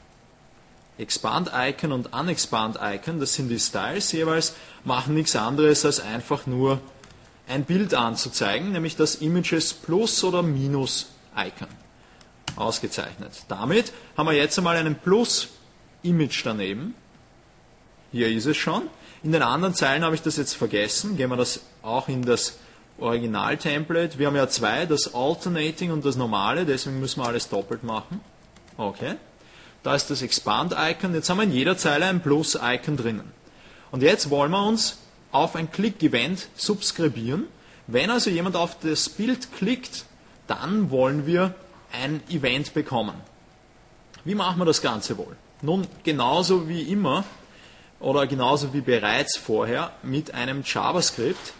Expand Icon und Unexpand Icon, das sind die Styles jeweils, machen nichts anderes als einfach nur ein Bild anzuzeigen, nämlich das Images Plus oder Minus Icon. Ausgezeichnet. Damit haben wir jetzt einmal einen Plus-Image daneben. Hier ist es schon. In den anderen Zeilen habe ich das jetzt vergessen. Gehen wir das auch in das Original-Template. Wir haben ja zwei, das Alternating und das Normale, deswegen müssen wir alles doppelt machen. Okay. Da ist das Expand-Icon. Jetzt haben wir in jeder Zeile ein Plus-Icon drinnen. Und jetzt wollen wir uns auf ein Click-Event subskribieren. Wenn also jemand auf das Bild klickt, dann wollen wir ein Event bekommen. Wie machen wir das Ganze wohl? Nun, genauso wie immer oder genauso wie bereits vorher mit einem JavaScript.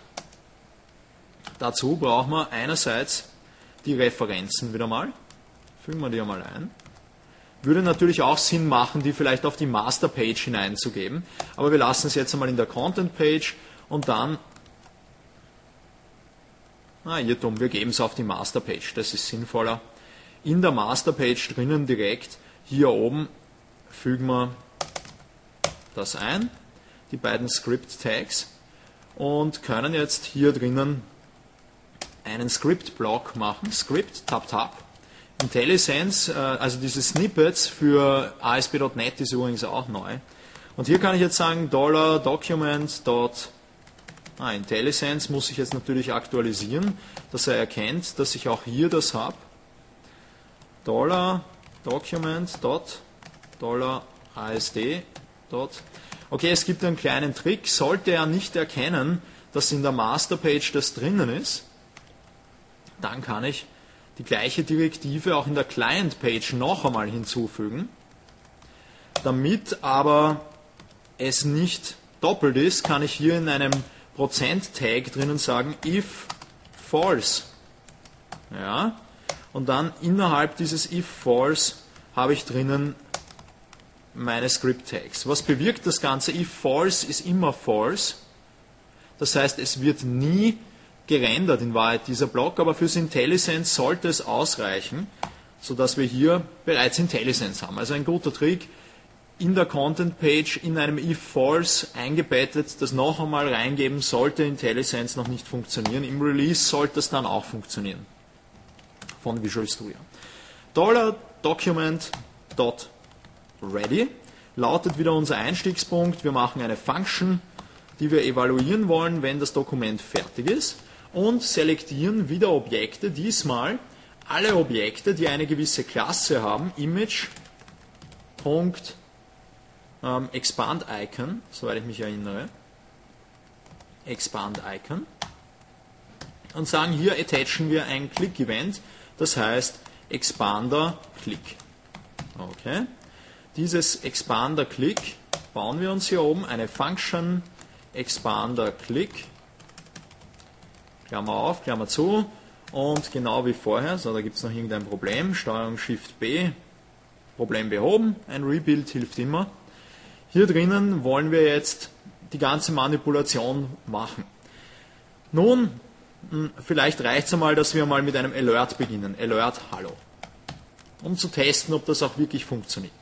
Dazu brauchen wir einerseits die Referenzen wieder mal. Fügen wir die einmal ein. Würde natürlich auch Sinn machen, die vielleicht auf die Masterpage hineinzugeben, aber wir lassen es jetzt einmal in der Content-Page und dann, ah, Irrtum, wir geben es auf die Masterpage, das ist sinnvoller. In der Masterpage drinnen direkt, hier oben, fügen wir das ein, die beiden Script-Tags, und können jetzt hier drinnen einen Script-Block machen, Script, Tab, Tab. IntelliSense, also diese Snippets für A S P Punkt net ist übrigens auch neu. Und hier kann ich jetzt sagen, Dollar Document. Ah, IntelliSense muss ich jetzt natürlich aktualisieren, dass er erkennt, dass ich auch hier das habe. Dollar Document dot Dollar A S D dot. Okay, es gibt einen kleinen Trick. Sollte er nicht erkennen, dass in der Masterpage das drinnen ist, dann kann ich die gleiche Direktive auch in der Client-Page noch einmal hinzufügen. Damit aber es nicht doppelt ist, kann ich hier in einem Prozent-Tag drinnen sagen, if false. Ja, und dann innerhalb dieses if false habe ich drinnen meine Script-Tags. Was bewirkt das Ganze? If false ist immer false. Das heißt, es wird nie gerendert in Wahrheit dieser Block, aber fürs IntelliSense sollte es ausreichen, sodass wir hier bereits IntelliSense haben. Also ein guter Trick, in der Content-Page in einem if-false eingebettet, das noch einmal reingeben, sollte IntelliSense noch nicht funktionieren. Im Release sollte es dann auch funktionieren von Visual Studio. $document.ready lautet wieder unser Einstiegspunkt. Wir machen eine Function, die wir evaluieren wollen, wenn das Dokument fertig ist, und selektieren wieder Objekte, diesmal alle Objekte, die eine gewisse Klasse haben, Image, Punkt, ähm, Expand Icon, soweit ich mich erinnere, Expand Icon, und sagen, hier attachen wir ein Click-Event, das heißt Expander Click. Okay. Dieses Expander Click bauen wir uns hier oben, eine Function Expander Click, Klammer auf, Klammer zu, und genau wie vorher, so, da gibt es noch irgendein Problem, Steuerung Shift B, Problem behoben, ein Rebuild hilft immer. Hier drinnen wollen wir jetzt die ganze Manipulation machen. Nun, vielleicht reicht es einmal, dass wir mal mit einem Alert beginnen, Alert Hallo, um zu testen, ob das auch wirklich funktioniert.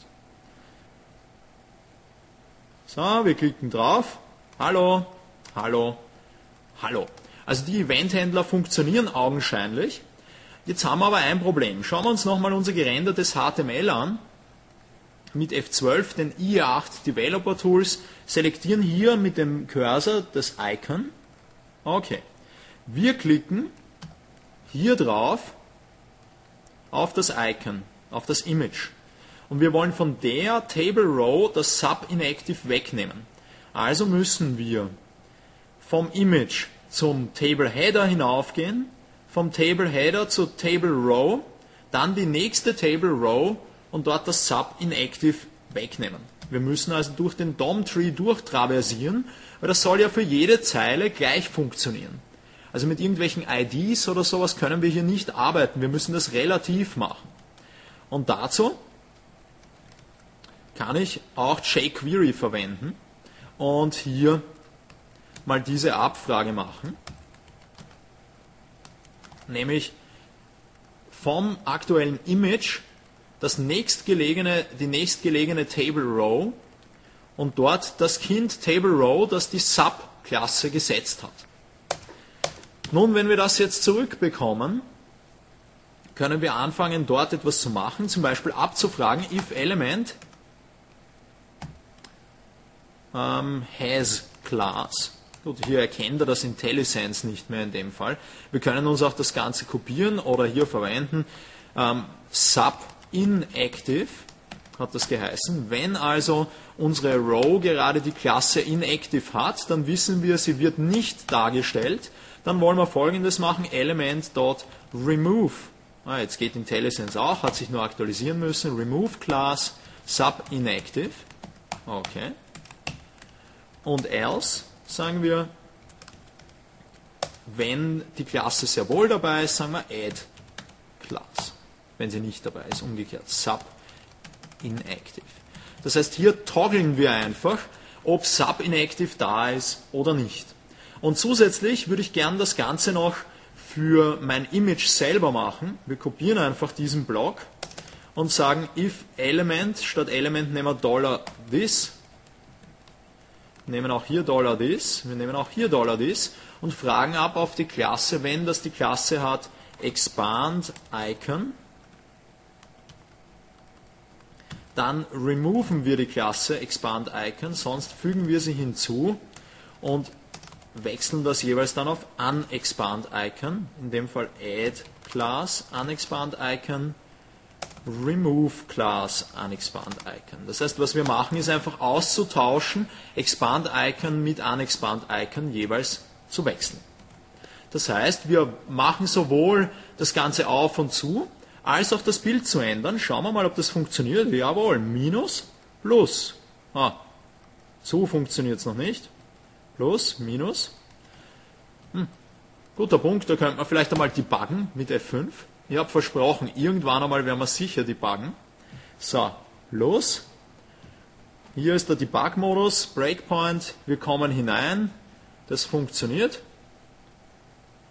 So, wir klicken drauf, Hallo, Hallo, Hallo. Also die Eventhändler funktionieren augenscheinlich. Jetzt haben wir aber ein Problem. Schauen wir uns nochmal unser gerendertes H T M L an. Mit F zwölf, den I E acht Developer Tools, selektieren hier mit dem Cursor das Icon. Okay. Wir klicken hier drauf auf das Icon, auf das Image. Und wir wollen von der Table Row das Sub-Inactive wegnehmen. Also müssen wir vom Image zum Table Header hinaufgehen, vom Table Header zur Table Row, dann die nächste Table Row und dort das Sub-Inactive wegnehmen. Wir müssen also durch den D O M-Tree durchtraversieren, weil das soll ja für jede Zeile gleich funktionieren. Also mit irgendwelchen I Ds oder sowas können wir hier nicht arbeiten. Wir müssen das relativ machen. Und dazu kann ich auch jQuery verwenden und hier mal diese Abfrage machen. Nämlich vom aktuellen Image das nächstgelegene, die nächstgelegene Table Row und dort das Kind Table Row, das die Sub-Klasse gesetzt hat. Nun, wenn wir das jetzt zurückbekommen, können wir anfangen, dort etwas zu machen, zum Beispiel abzufragen, if element ähm, has class. Gut, hier erkennt er das IntelliSense nicht mehr in dem Fall. Wir können uns auch das Ganze kopieren oder hier verwenden. Ähm, Sub-Inactive hat das geheißen. Wenn also unsere Row gerade die Klasse Inactive hat, dann wissen wir, sie wird nicht dargestellt. Dann wollen wir Folgendes machen, Element.remove. Ah, jetzt geht IntelliSense auch, hat sich nur aktualisieren müssen. Remove Class Sub-Inactive. Okay. Und else sagen wir, wenn die Klasse sehr wohl dabei ist, sagen wir add class. Wenn sie nicht dabei ist, umgekehrt, sub-inactive. Das heißt, hier toggeln wir einfach, ob sub-inactive da ist oder nicht. Und zusätzlich würde ich gern das Ganze noch für mein Image selber machen. Wir kopieren einfach diesen Block und sagen, if element, statt element nehmen wir Dollar $this. Wir nehmen auch hier Dollar $this, wir nehmen auch hier Dollar $this und fragen ab auf die Klasse, wenn das die Klasse hat, expand icon, dann removen wir die Klasse expand icon, sonst fügen wir sie hinzu und wechseln das jeweils dann auf unexpand icon, in dem Fall add class unexpand icon, remove class unexpand icon. Das heißt, was wir machen, ist einfach auszutauschen, expand icon mit unexpand icon jeweils zu wechseln. Das heißt, wir machen sowohl das Ganze auf und zu, als auch das Bild zu ändern. Schauen wir mal, ob das funktioniert. Jawohl, minus, plus. Ah, zu funktioniert es noch nicht. Plus, minus. Hm. Guter Punkt, da könnte man vielleicht einmal debuggen mit F fünf. Ich habe versprochen, irgendwann einmal werden wir sicher debuggen. So, los. Hier ist der Debug-Modus, Breakpoint, wir kommen hinein. Das funktioniert.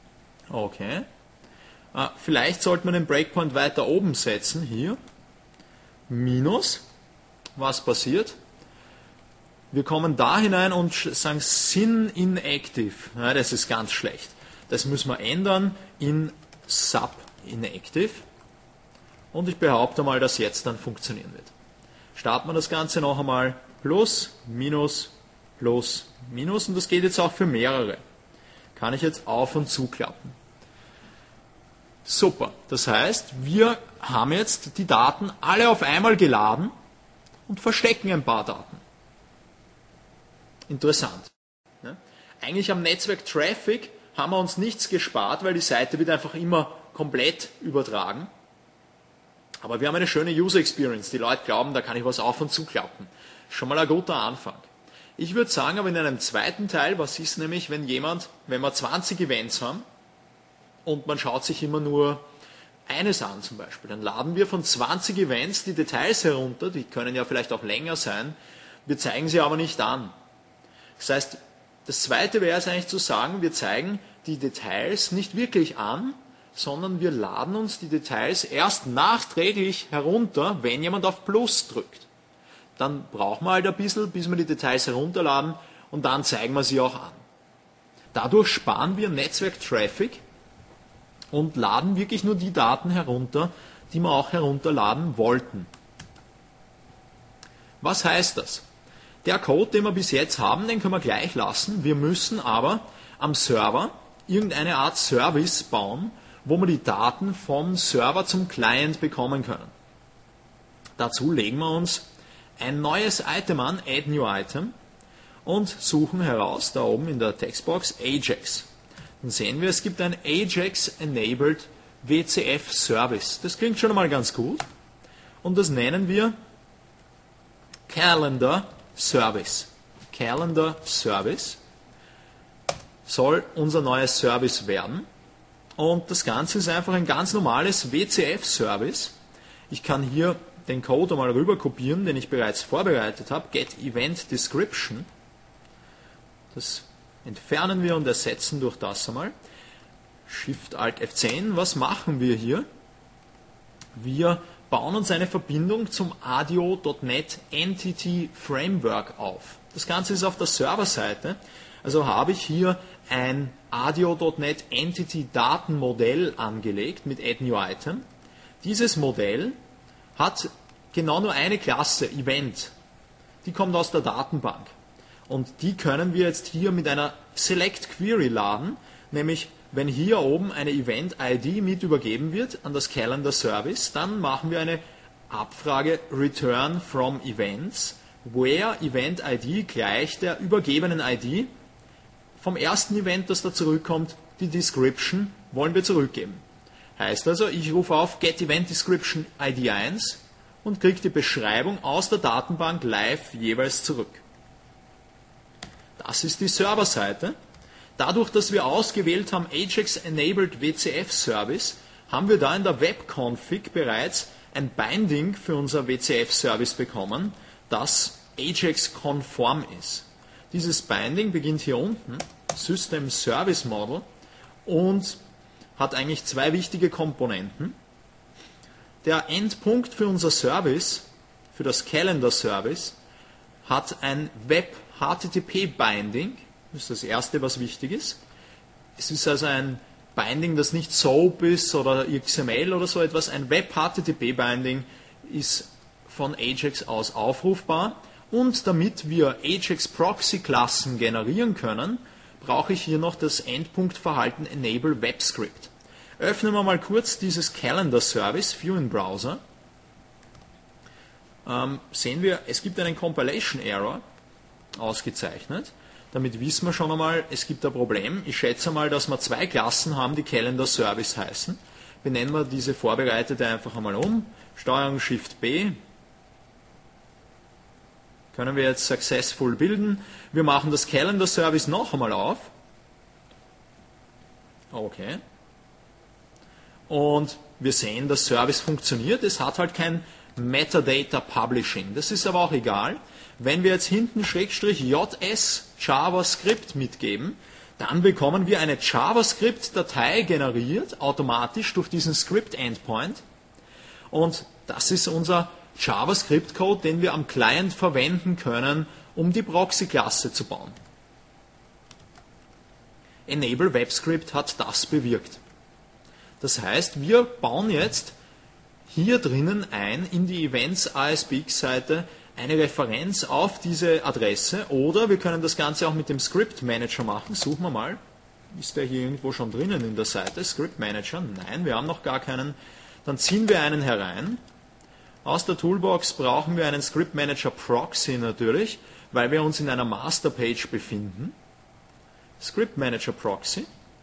Okay. Äh, vielleicht sollte man den Breakpoint weiter oben setzen, hier. Minus. Was passiert? Wir kommen da hinein und sagen Sin inactive. Ja, das ist ganz schlecht. Das müssen wir ändern in Sub inactive. Und ich behaupte mal, dass jetzt dann funktionieren wird. Starten wir das Ganze noch einmal. Plus, Minus, Plus, Minus. Und das geht jetzt auch für mehrere. Kann ich jetzt auf und zuklappen. Super. Das heißt, wir haben jetzt die Daten alle auf einmal geladen und verstecken ein paar Daten. Interessant. Ja? Eigentlich am Netzwerk Traffic haben wir uns nichts gespart, weil die Seite wird einfach immer komplett übertragen. Aber wir haben eine schöne User Experience. Die Leute glauben, da kann ich was auf und zuklappen. Schon mal ein guter Anfang. Ich würde sagen, aber in einem zweiten Teil, was ist nämlich, wenn jemand, wenn wir zwanzig Events haben und man schaut sich immer nur eines an zum Beispiel, dann laden wir von zwanzig Events die Details herunter, die können ja vielleicht auch länger sein, wir zeigen sie aber nicht an. Das heißt, das zweite wäre es eigentlich zu sagen, wir zeigen die Details nicht wirklich an, sondern wir laden uns die Details erst nachträglich herunter, wenn jemand auf Plus drückt. Dann brauchen wir halt ein bisschen, bis wir die Details herunterladen und dann zeigen wir sie auch an. Dadurch sparen wir Netzwerk-Traffic und laden wirklich nur die Daten herunter, die wir auch herunterladen wollten. Was heißt das? Der Code, den wir bis jetzt haben, den können wir gleich lassen. Wir müssen aber am Server irgendeine Art Service bauen, wo wir die Daten vom Server zum Client bekommen können. Dazu legen wir uns ein neues Item an, Add New Item, und suchen heraus, da oben in der Textbox, Ajax. Dann sehen wir, es gibt ein Ajax-enabled W C F-Service. Das klingt schon einmal ganz gut. Und das nennen wir Calendar Service. Calendar Service soll unser neues Service werden. Und das Ganze ist einfach ein ganz normales W C F-Service. Ich kann hier den Code einmal rüber kopieren, den ich bereits vorbereitet habe. Get Event Description. Das entfernen wir und ersetzen durch das einmal. Shift Alt F zehn. Was machen wir hier? Wir bauen uns eine Verbindung zum adio Punkt net Entity Framework auf. Das Ganze ist auf der Serverseite. Also habe ich hier ein adio Punkt net Entity Datenmodell angelegt mit Add New Item. Dieses Modell hat genau nur eine Klasse, Event. Die kommt aus der Datenbank. Und die können wir jetzt hier mit einer Select Query laden, nämlich wenn hier oben eine Event I D mit übergeben wird an das Calendar Service, dann machen wir eine Abfrage Return from Events, where Event I D gleich der übergebenen I D vom ersten Event, das da zurückkommt, die Description wollen wir zurückgeben. Heißt also, ich rufe auf Get Event Description I D eins und kriege die Beschreibung aus der Datenbank live jeweils zurück. Das ist die Serverseite. Dadurch, dass wir ausgewählt haben Ajax Enabled W C F Service, haben wir da in der Web-Config bereits ein Binding für unser W C F Service bekommen, das Ajax-konform ist. Dieses Binding beginnt hier unten, System Service Model, und hat eigentlich zwei wichtige Komponenten. Der Endpunkt für unser Service, für das Calendar Service, hat ein Web-H T T P-Binding. Das ist das Erste, was wichtig ist. Es ist also ein Binding, das nicht SOAP ist oder X M L oder so etwas. Ein Web-H T T P-Binding ist von Ajax aus aufrufbar. Und damit wir Ajax-Proxy-Klassen generieren können, brauche ich hier noch das Endpunktverhalten Enable WebScript. Öffnen wir mal kurz dieses Calendar Service, View in Browser. Ähm, sehen wir, es gibt einen Compilation Error, ausgezeichnet. Damit wissen wir schon einmal, es gibt ein Problem. Ich schätze mal, dass wir zwei Klassen haben, die Calendar Service heißen. Benennen wir diese vorbereitete einfach einmal um. Steuerung Shift B. Können wir jetzt successful bilden. Wir machen das Calendar Service noch einmal auf. Okay. Und wir sehen, das Service funktioniert. Es hat halt kein Metadata Publishing. Das ist aber auch egal. Wenn wir jetzt hinten Schrägstrich J S JavaScript mitgeben, dann bekommen wir eine JavaScript-Datei generiert, automatisch durch diesen Script-Endpoint. Und das ist unser JavaScript-Code, den wir am Client verwenden können, um die Proxy-Klasse zu bauen. Enable WebScript hat das bewirkt. Das heißt, wir bauen jetzt hier drinnen ein in die Events A S P X-Seite eine Referenz auf diese Adresse, oder wir können das Ganze auch mit dem Script Manager machen. Suchen wir mal. Ist der hier irgendwo schon drinnen in der Seite? Script Manager? Nein, wir haben noch gar keinen. Dann ziehen wir einen herein. Aus der Toolbox brauchen wir einen Script Manager Proxy natürlich, weil wir uns in einer Masterpage befinden. Script Manager Proxy.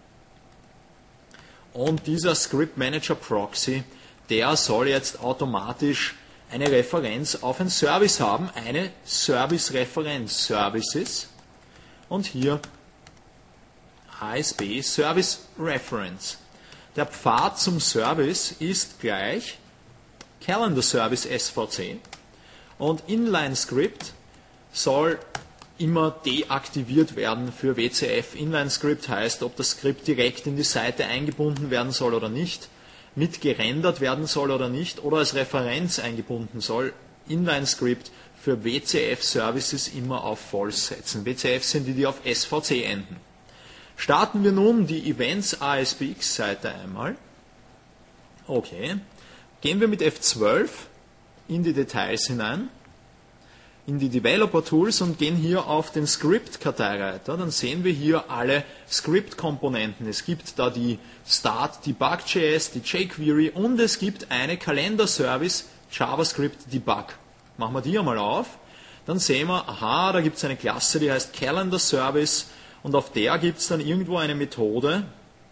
Und dieser Script Manager Proxy, der soll jetzt automatisch eine Referenz auf ein Service haben, eine Service-Referenz, Services. Und hier A S B Service Reference. Der Pfad zum Service ist gleich Calendar Service S V C. Und Inline Script soll immer deaktiviert werden für W C F. Inline Script heißt, ob das Skript direkt in die Seite eingebunden werden soll oder nicht, mit gerendert werden soll oder nicht, oder als Referenz eingebunden soll. Inline Script für W C F Services immer auf False setzen. W C F sind die, die auf S V C enden. Starten wir nun die Events A S P X Seite einmal. Okay. Gehen wir mit F zwölf in die Details hinein, in die Developer Tools und gehen hier auf den Script-Karteireiter. Dann sehen wir hier alle Script-Komponenten. Es gibt da die Start Debug.js, die jQuery und es gibt eine Kalender-Service JavaScript Debug. Machen wir die einmal auf. Dann sehen wir, aha, da gibt es eine Klasse, die heißt Calendar Service und auf der gibt es dann irgendwo eine Methode.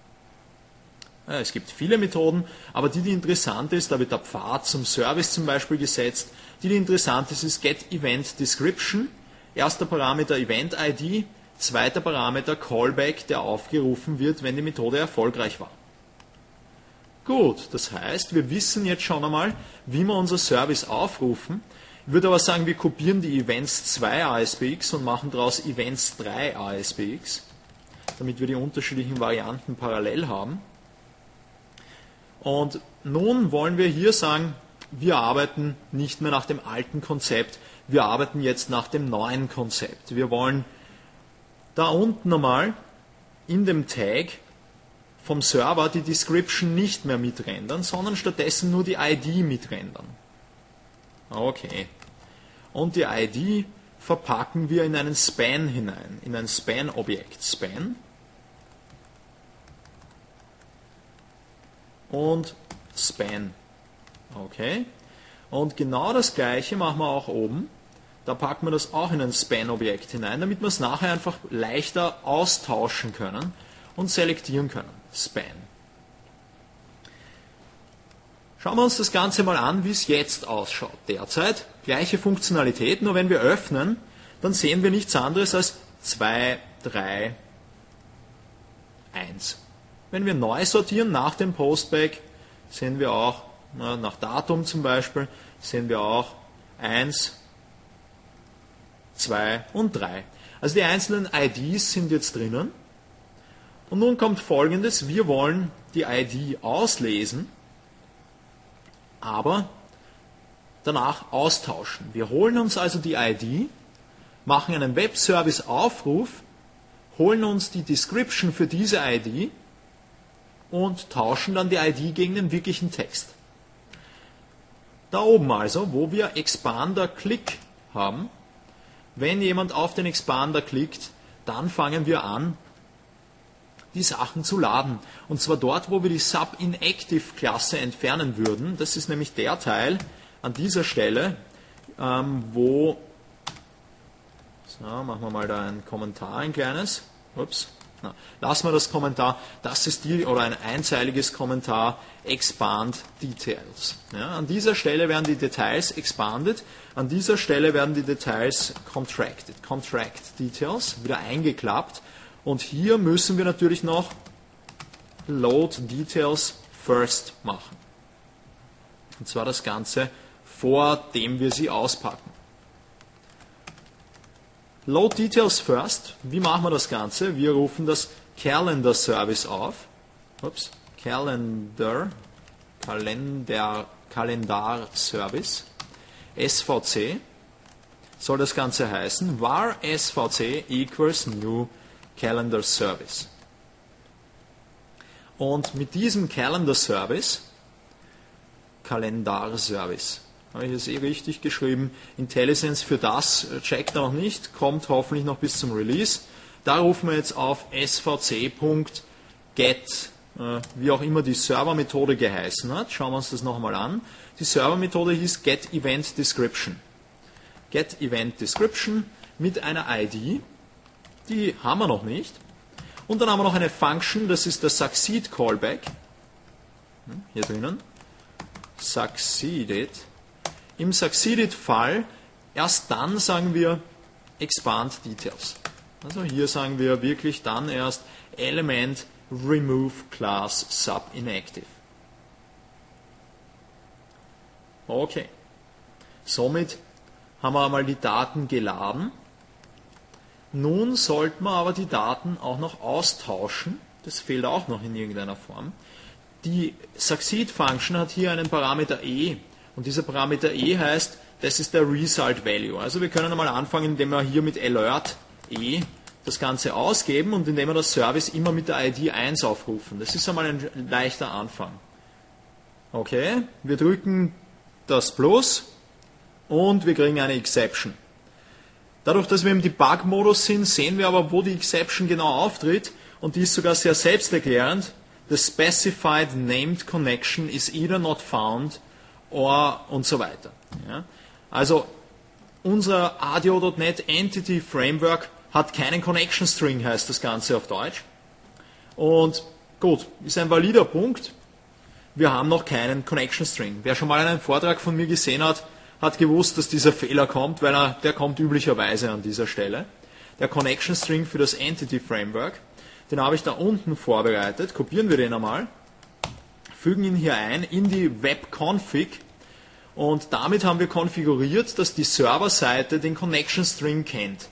Es gibt viele Methoden, aber die, die interessant ist, da wird der Pfad zum Service zum Beispiel gesetzt. Die, die interessant ist, ist getEventDescription. Erster Parameter Event I D, zweiter Parameter Callback, der aufgerufen wird, wenn die Methode erfolgreich war. Gut, das heißt, wir wissen jetzt schon einmal, wie wir unser Service aufrufen. Ich würde aber sagen, wir kopieren die Events zwei A S P X und machen daraus Events drei A S P X, damit wir die unterschiedlichen Varianten parallel haben. Und nun wollen wir hier sagen, wir arbeiten nicht mehr nach dem alten Konzept, wir arbeiten jetzt nach dem neuen Konzept. Wir wollen da unten einmal in dem Tag vom Server die Description nicht mehr mitrendern, sondern stattdessen nur die I D mitrendern. Okay. Und die I D verpacken wir in einen Span hinein, in ein Span-Objekt. Span. Und Span. Okay. Und genau das gleiche machen wir auch oben. Da packen wir das auch in ein Span-Objekt hinein, damit wir es nachher einfach leichter austauschen können und selektieren können. Span. Schauen wir uns das Ganze mal an, wie es jetzt ausschaut. Derzeit gleiche Funktionalität, nur wenn wir öffnen, dann sehen wir nichts anderes als zwei, drei, eins. Wenn wir neu sortieren nach dem Postback, sehen wir auch, na, nach Datum zum Beispiel, sehen wir auch eins, zwei und drei. Also die einzelnen I Ds sind jetzt drinnen. Und nun kommt Folgendes, wir wollen die I D auslesen, aber danach austauschen. Wir holen uns also die I D, machen einen Webservice-Aufruf, holen uns die Description für diese I D, und tauschen dann die I D gegen den wirklichen Text. Da oben also, wo wir Expander-Click haben, wenn jemand auf den Expander klickt, dann fangen wir an, die Sachen zu laden. Und zwar dort, wo wir die Sub-Inactive-Klasse entfernen würden. Das ist nämlich der Teil an dieser Stelle, ähm, wo, so, machen wir mal da ein Kommentar, ein kleines, ups, Na, lassen wir das Kommentar, das ist die, oder ein einzeiliges Kommentar, Expand Details. Ja, an dieser Stelle werden die Details expanded, an dieser Stelle werden die Details contracted, contract Details, wieder eingeklappt, und hier müssen wir natürlich noch Load Details First machen. Und zwar das Ganze, vor dem wir sie auspacken. Load Details first. Wie machen wir das Ganze? Wir rufen das Calendar Service auf. Ups, Calendar, Kalender, Kalendar Service. S V C soll das Ganze heißen. Var S V C equals new Calendar Service. Und mit diesem Calendar Service, Kalendar Service, habe ich es eh richtig geschrieben, IntelliSense für das checkt er noch nicht, kommt hoffentlich noch bis zum Release. Da rufen wir jetzt auf svc.get, äh, wie auch immer die Server-Methode geheißen hat. Schauen wir uns das nochmal an. Die Server-Methode hieß getEventDescription. GetEventDescription mit einer I D, die haben wir noch nicht. Und dann haben wir noch eine Function, das ist der Succeed Callback. Hier drinnen. Succeeded. Im Succeeded-Fall, erst dann sagen wir Expand Details. Also hier sagen wir wirklich dann erst Element Remove Class Sub Inactive. Okay. Somit haben wir einmal die Daten geladen. Nun sollten wir aber die Daten auch noch austauschen. Das fehlt auch noch in irgendeiner Form. Die Succeed-Function hat hier einen Parameter e. Und dieser Parameter e heißt, das ist der Result Value. Also wir können einmal anfangen, indem wir hier mit alert e das Ganze ausgeben und indem wir das Service immer mit der I D eins aufrufen. Das ist einmal ein leichter Anfang. Okay, wir drücken das Plus und wir kriegen eine Exception. Dadurch, dass wir im Debug-Modus sind, sehen wir aber, wo die Exception genau auftritt und die ist sogar sehr selbsterklärend. The specified named connection is either not found or und so weiter. Ja. Also unser A D O Punkt net Entity Framework hat keinen Connection String, heißt das Ganze auf Deutsch. Und gut, ist ein valider Punkt. Wir haben noch keinen Connection String. Wer schon mal einen Vortrag von mir gesehen hat, hat gewusst, dass dieser Fehler kommt, weil er, der kommt üblicherweise an dieser Stelle. Der Connection String für das Entity Framework, den habe ich da unten vorbereitet. Kopieren wir den einmal, fügen ihn hier ein in die Webconfig und damit haben wir konfiguriert, dass die Serverseite den Connection String kennt.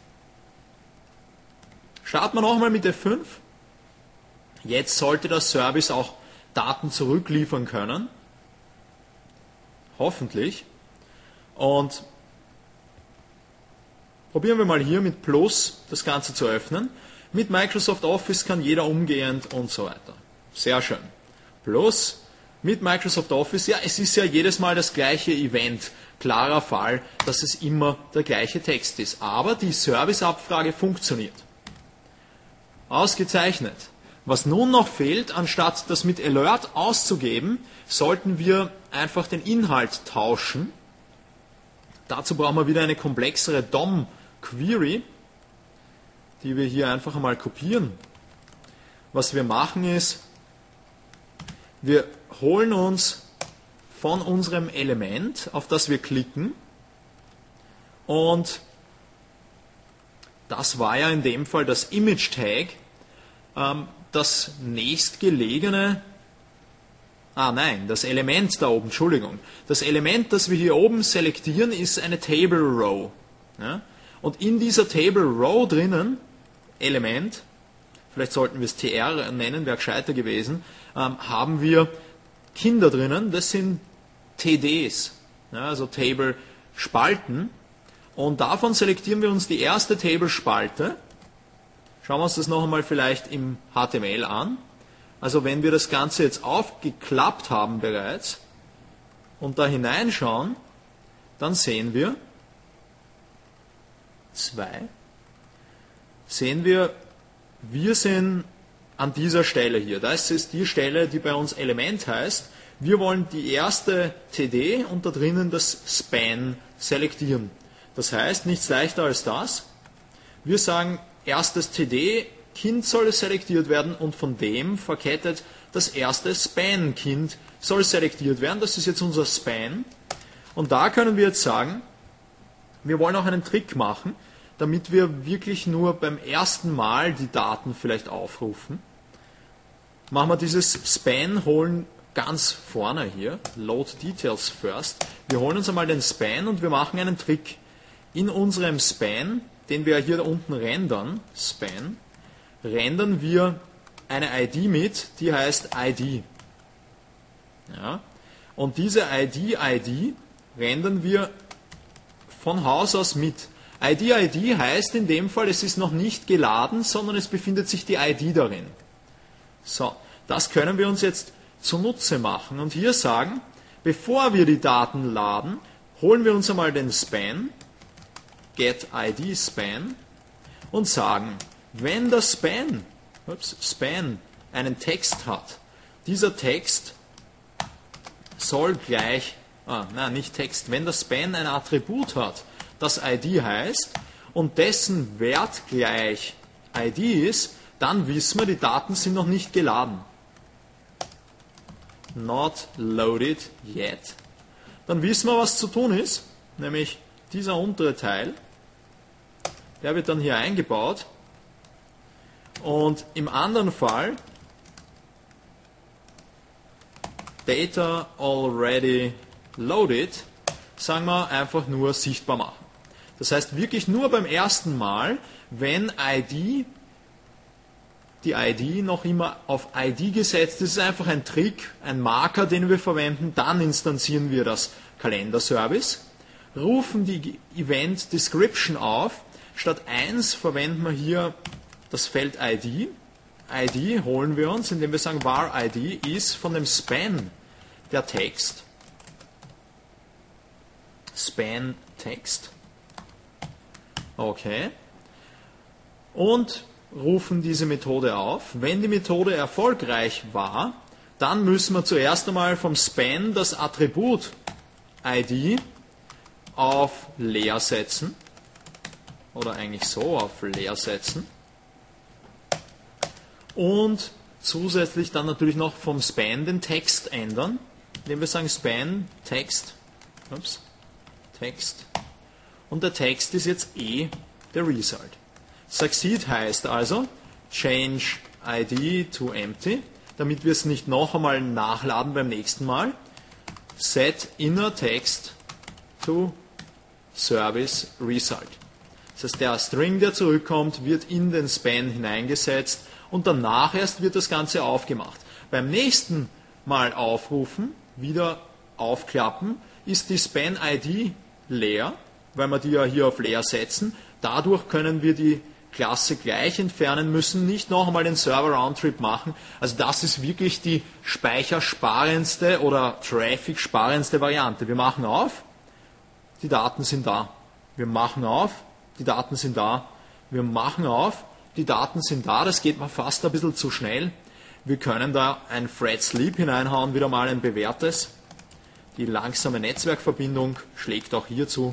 Starten wir nochmal mit F fünf. Jetzt sollte der Service auch Daten zurückliefern können. Hoffentlich. Und probieren wir mal hier mit Plus das Ganze zu öffnen. Mit Microsoft Office kann jeder umgehend und so weiter. Sehr schön. Plus mit Microsoft Office, ja, es ist ja jedes Mal das gleiche Event. Klarer Fall, dass es immer der gleiche Text ist. Aber die Serviceabfrage funktioniert. Ausgezeichnet. Was nun noch fehlt, anstatt das mit Alert auszugeben, sollten wir einfach den Inhalt tauschen. Dazu brauchen wir wieder eine komplexere D O M-Query, die wir hier einfach einmal kopieren. Was wir machen ist, wir holen uns von unserem Element, auf das wir klicken, und das war ja in dem Fall das Image-Tag, ähm, das nächstgelegene, ah nein, das Element da oben, Entschuldigung. Das Element, das wir hier oben selektieren, ist eine Table Row. Ja? Und in dieser Table Row drinnen, Element, vielleicht sollten wir es T R nennen, wäre gescheiter gewesen, ähm, haben wir Kinder drinnen, das sind T Ds, ja, also Table Spalten. Und davon selektieren wir uns die erste Table-Spalte. Schauen wir uns das noch einmal vielleicht im H T M L an. Also wenn wir das Ganze jetzt aufgeklappt haben bereits und da hineinschauen, dann sehen wir zwei, sehen wir, wir sind an dieser Stelle hier. Das ist die Stelle, die bei uns Element heißt. Wir wollen die erste T D und da drinnen das Span selektieren. Das heißt, nichts leichter als das. Wir sagen, erstes T D, Kind soll selektiert werden und von dem verkettet das erste Span-Kind soll selektiert werden. Das ist jetzt unser Span. Und da können wir jetzt sagen, wir wollen auch einen Trick machen, damit wir wirklich nur beim ersten Mal die Daten vielleicht aufrufen. Machen wir dieses Span, holen ganz vorne hier, Load Details first. Wir holen uns einmal den Span und wir machen einen Trick. In unserem Span den wir hier unten rendern, Span, rendern wir eine I D mit, die heißt I D. Ja? Und diese I D I D rendern wir von Haus aus mit. I D I D heißt in dem Fall, es ist noch nicht geladen, sondern es befindet sich die I D darin. So, das können wir uns jetzt zunutze machen und hier sagen, bevor wir die Daten laden, holen wir uns einmal den Span, get I D Span, und sagen, wenn der Span, ups, Span einen Text hat, dieser Text soll gleich, ah, nein, nicht Text, wenn der Span ein Attribut hat, das I D heißt und dessen Wert gleich I D ist, dann wissen wir, die Daten sind noch nicht geladen. Not loaded yet. Dann wissen wir, was zu tun ist, nämlich dieser untere Teil, der wird dann hier eingebaut und im anderen Fall Data already loaded, sagen wir einfach nur sichtbar machen. Das heißt wirklich nur beim ersten Mal, wenn I D, die I D noch immer auf I D gesetzt ist, ist einfach ein Trick, ein Marker, den wir verwenden, dann instanzieren wir das Kalenderservice, rufen die Event Description auf, statt eins verwenden wir hier das Feld I D. I D holen wir uns, indem wir sagen, var I D ist von dem Span der Text. Span Text. Okay. Und rufen diese Methode auf. Wenn die Methode erfolgreich war, dann müssen wir zuerst einmal vom Span das Attribut I D auf leer setzen. Oder eigentlich so auf leer setzen. Und zusätzlich dann natürlich noch vom Span den Text ändern, indem wir sagen Span Text. Ups, Text. Und der Text ist jetzt eh der Result. Succeed heißt also change I D to empty, damit wir es nicht noch einmal nachladen beim nächsten Mal. Set inner text to service result. Das heißt, der String, der zurückkommt, wird in den Span hineingesetzt und danach erst wird das Ganze aufgemacht. Beim nächsten Mal aufrufen, wieder aufklappen, ist die Span I D leer, weil wir die ja hier auf leer setzen. Dadurch können wir die Klasse gleich entfernen, müssen nicht noch einmal den Server-Roundtrip machen. Also das ist wirklich die speichersparendste oder traffic-sparendste Variante. Wir machen auf, die Daten sind da. Wir machen auf, die Daten sind da. Wir machen auf, die Daten sind da. Das geht mal fast ein bisschen zu schnell. Wir können da ein Thread Sleep hineinhauen, wieder mal ein bewährtes. Die langsame Netzwerkverbindung schlägt auch hier zu.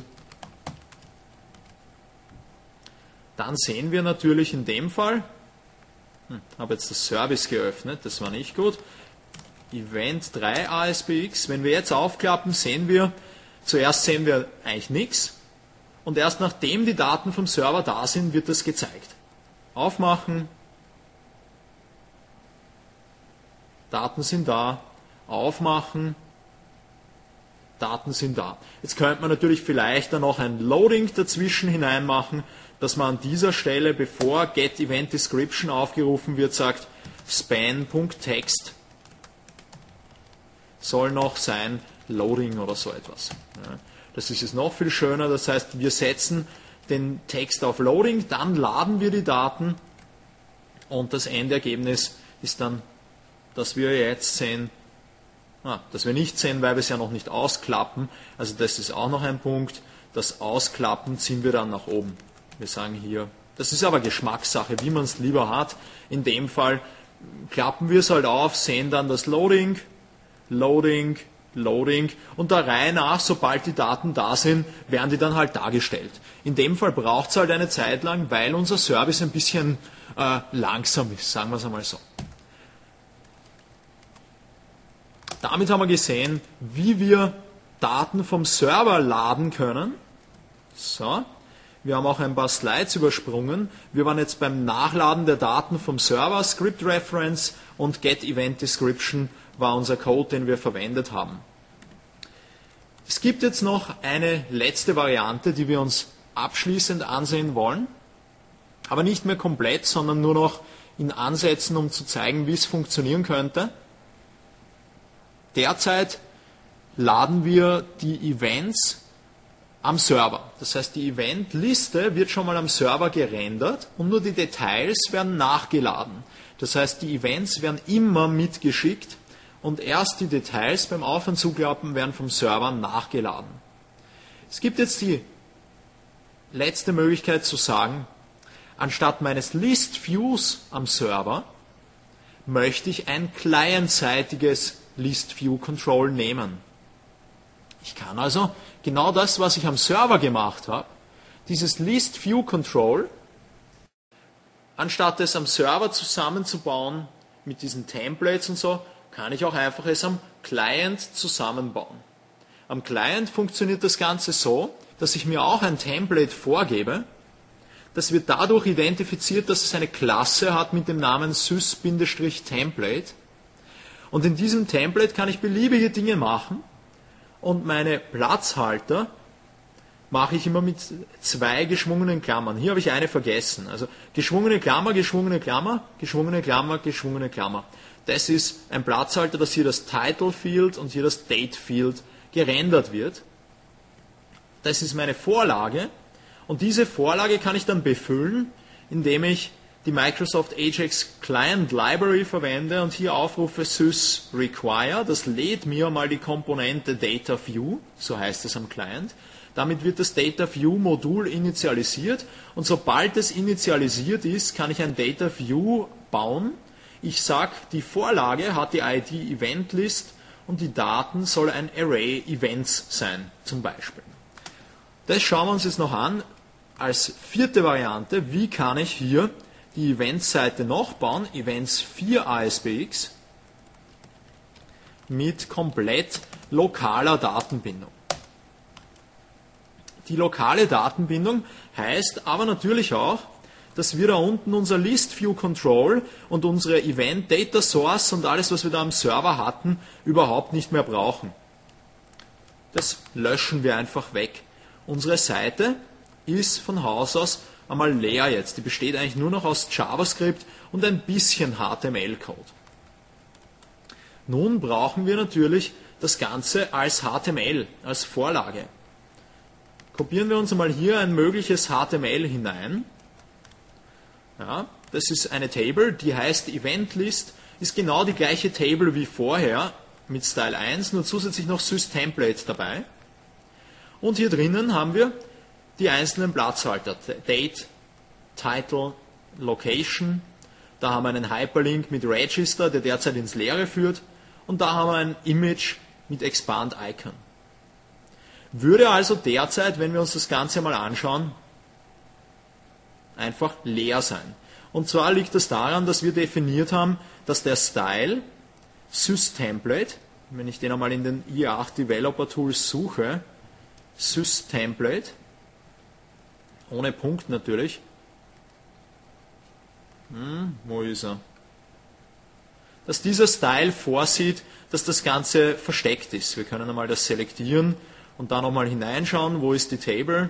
Dann sehen wir natürlich in dem Fall, hm, habe jetzt das Service geöffnet, das war nicht gut, Event drei A S P X, wenn wir jetzt aufklappen, sehen wir, zuerst sehen wir eigentlich nichts und erst nachdem die Daten vom Server da sind, wird das gezeigt. Aufmachen, Daten sind da, aufmachen, Daten sind da. Jetzt könnte man natürlich vielleicht dann noch ein Loading dazwischen hineinmachen, dass man an dieser Stelle, bevor getEventDescription aufgerufen wird, sagt, span.text soll noch sein Loading oder so etwas. Ja, das ist jetzt noch viel schöner, das heißt, wir setzen den Text auf Loading, dann laden wir die Daten und das Endergebnis ist dann, dass wir jetzt sehen, ah, dass wir nicht sehen, weil wir es ja noch nicht ausklappen. Also das ist auch noch ein Punkt. Das Ausklappen ziehen wir dann nach oben. Wir sagen hier, das ist aber Geschmackssache, wie man es lieber hat. In dem Fall klappen wir es halt auf, sehen dann das Loading, Loading, Loading und der Reihe nach, sobald die Daten da sind, werden die dann halt dargestellt. In dem Fall braucht es halt eine Zeit lang, weil unser Service ein bisschen äh, langsam ist, sagen wir es einmal so. Damit haben wir gesehen, wie wir Daten vom Server laden können. So. Wir haben auch ein paar Slides übersprungen. Wir waren jetzt beim Nachladen der Daten vom Server, Script Reference und getEventDescription war unser Code, den wir verwendet haben. Es gibt jetzt noch eine letzte Variante, die wir uns abschließend ansehen wollen, aber nicht mehr komplett, sondern nur noch in Ansätzen, um zu zeigen, wie es funktionieren könnte. Derzeit laden wir die Events am Server. Das heißt, die Eventliste wird schon mal am Server gerendert und nur die Details werden nachgeladen. Das heißt, die Events werden immer mitgeschickt und erst die Details beim Auf- und Zuklappen werden vom Server nachgeladen. Es gibt jetzt die letzte Möglichkeit zu sagen, anstatt meines List-Views am Server möchte ich ein clientseitiges List-View-Control nehmen. Ich kann also genau das, was ich am Server gemacht habe, dieses List-View-Control, anstatt es am Server zusammenzubauen mit diesen Templates und so, kann ich auch einfach es am Client zusammenbauen. Am Client funktioniert das Ganze so, dass ich mir auch ein Template vorgebe. Das wird dadurch identifiziert, dass es eine Klasse hat mit dem Namen sys-template. Und in diesem Template kann ich beliebige Dinge machen. Und meine Platzhalter mache ich immer mit zwei geschwungenen Klammern. Hier habe ich eine vergessen. Also geschwungene Klammer, geschwungene Klammer, geschwungene Klammer, geschwungene Klammer. Das ist ein Platzhalter, dass hier das Title Field und hier das Date Field gerendert wird. Das ist meine Vorlage. Und diese Vorlage kann ich dann befüllen, indem ich die Microsoft Ajax Client Library verwende und hier aufrufe sys-require. Das lädt mir mal die Komponente DataView, so heißt es am Client. Damit wird das DataView-Modul initialisiert und sobald es initialisiert ist, kann ich ein DataView bauen. Ich sage, die Vorlage hat die I D EventList und die Daten soll ein Array Events sein, zum Beispiel. Das schauen wir uns jetzt noch an als vierte Variante. Wie kann ich hier die Events-Seite noch bauen? Events vier A S B X mit komplett lokaler Datenbindung. Die lokale Datenbindung heißt aber natürlich auch, dass wir da unten unser List-View-Control und unsere Event-Data-Source und alles, was wir da am Server hatten, überhaupt nicht mehr brauchen. Das löschen wir einfach weg. Unsere Seite ist von Haus aus einmal leer jetzt. Die besteht eigentlich nur noch aus JavaScript und ein bisschen H T M L-Code. Nun brauchen wir natürlich das Ganze als H T M L, als Vorlage. Kopieren wir uns einmal hier ein mögliches H T M L hinein. Ja, das ist eine Table, die heißt EventList, ist genau die gleiche Table wie vorher mit Style eins, nur zusätzlich noch sys-template dabei. Und hier drinnen haben wir die einzelnen Platzhalter. Date, Title, Location. Da haben wir einen Hyperlink mit Register, der derzeit ins Leere führt. Und da haben wir ein Image mit Expand Icon. Würde also derzeit, wenn wir uns das Ganze mal anschauen, einfach leer sein. Und zwar liegt das daran, dass wir definiert haben, dass der Style sys-template, wenn ich den einmal in den I A acht Developer Tools suche, sys-template, ohne Punkt natürlich. Hm, wo ist er? Dass dieser Style vorsieht, dass das Ganze versteckt ist. Wir können einmal das selektieren und da nochmal hineinschauen, wo ist die Table.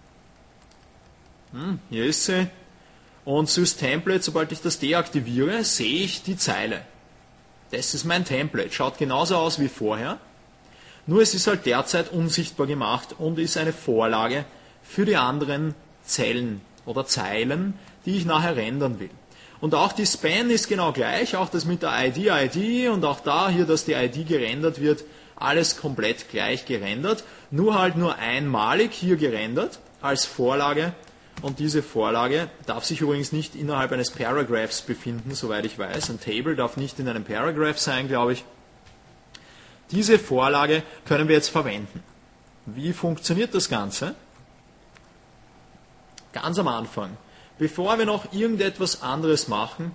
Hm, hier ist sie. Und sys-template, sobald ich das deaktiviere, sehe ich die Zeile. Das ist mein Template. Schaut genauso aus wie vorher. Nur es ist halt derzeit unsichtbar gemacht und ist eine Vorlage für die anderen Zellen oder Zeilen, die ich nachher rendern will. Und auch die Span ist genau gleich, auch das mit der I D, I D und auch da hier, dass die I D gerendert wird, alles komplett gleich gerendert, nur halt nur einmalig hier gerendert als Vorlage. Und diese Vorlage darf sich übrigens nicht innerhalb eines Paragraphs befinden, soweit ich weiß. Ein Table darf nicht in einem Paragraph sein, glaube ich. Diese Vorlage können wir jetzt verwenden. Wie funktioniert das Ganze? Ganz am Anfang, bevor wir noch irgendetwas anderes machen,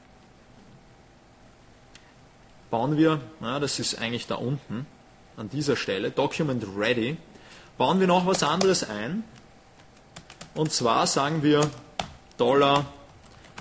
bauen wir, na, das ist eigentlich da unten, an dieser Stelle, Document Ready, bauen wir noch was anderes ein. Und zwar sagen wir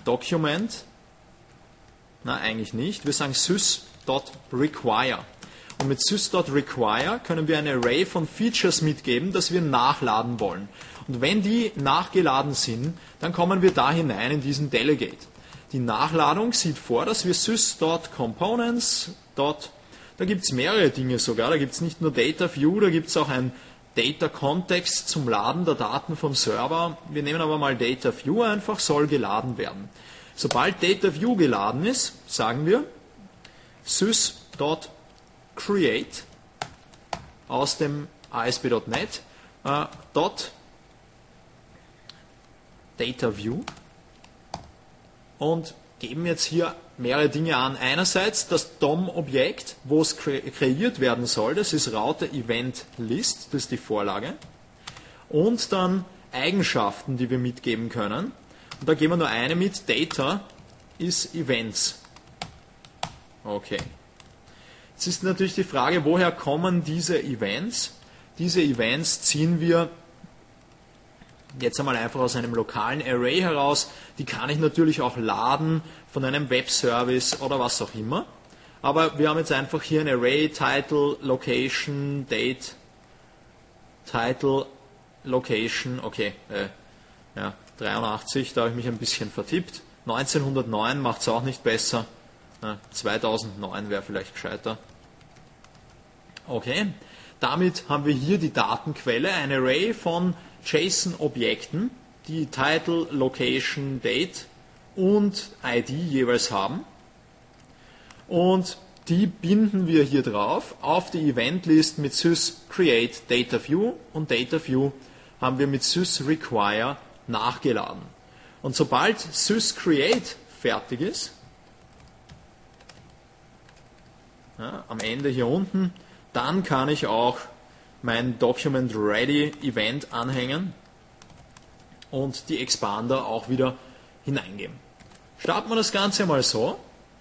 $document, na eigentlich nicht, wir sagen sys.require. Und mit sys.require können wir ein Array von Features mitgeben, das wir nachladen wollen. Und wenn die nachgeladen sind, dann kommen wir da hinein in diesen Delegate. Die Nachladung sieht vor, dass wir sys.components. Da gibt es mehrere Dinge sogar. Da gibt es nicht nur Data View, da gibt es auch ein Data Context zum Laden der Daten vom Server. Wir nehmen aber mal Data View einfach, soll geladen werden. Sobald Data View geladen ist, sagen wir sys.create aus dem A S P Punkt net äh, dot Data View und geben jetzt hier mehrere Dinge an. Einerseits das D O M-Objekt, wo es kre kreiert werden soll, das ist Router Event List, das ist die Vorlage. Und dann Eigenschaften, die wir mitgeben können. Und da geben wir nur eine mit, Data ist Events. Okay. Jetzt ist natürlich die Frage, woher kommen diese Events? Diese Events ziehen wir jetzt einmal einfach aus einem lokalen Array heraus. Die kann ich natürlich auch laden von einem Webservice oder was auch immer. Aber wir haben jetzt einfach hier ein Array, Title, Location, Date, Title, Location, okay, äh, ja, dreiundachtzig, da habe ich mich ein bisschen vertippt. neunzehnhundertneun macht es auch nicht besser. Äh, zweitausendneun wäre vielleicht gescheiter. Okay, damit haben wir hier die Datenquelle, ein Array von JSON-Objekten, die Title, Location, Date und I D jeweils haben. Und die binden wir hier drauf auf die Eventlist mit sys.create DataView und DataView haben wir mit sys.require nachgeladen. Und sobald sys.create fertig ist, ja, am Ende hier unten, dann kann ich auch mein Document Ready Event anhängen und die Expander auch wieder hineingeben. Starten wir das Ganze mal so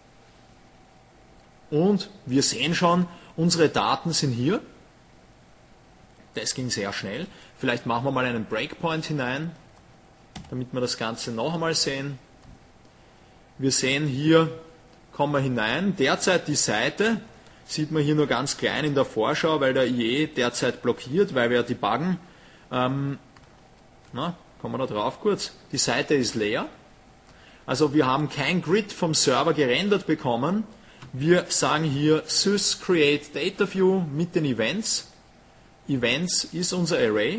und wir sehen schon, unsere Daten sind hier. Das ging sehr schnell. Vielleicht machen wir mal einen Breakpoint hinein, damit wir das Ganze noch einmal sehen. Wir sehen hier, kommen wir hinein, derzeit die Seite, sieht man hier nur ganz klein in der Vorschau, weil der I E derzeit blockiert, weil wir debuggen. Ähm, na, kommen wir da drauf kurz. Die Seite ist leer. Also wir haben kein Grid vom Server gerendert bekommen. Wir sagen hier sys create data view mit den Events. Events ist unser Array.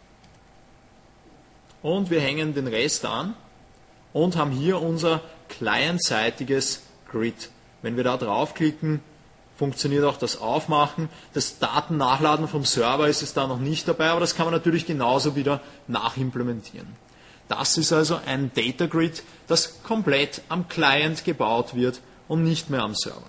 Und wir hängen den Rest an und haben hier unser clientseitiges Grid. Wenn wir da draufklicken, funktioniert auch das Aufmachen. Das Datennachladen vom Server ist es da noch nicht dabei, aber das kann man natürlich genauso wieder nachimplementieren. Das ist also ein Data Grid, das komplett am Client gebaut wird und nicht mehr am Server.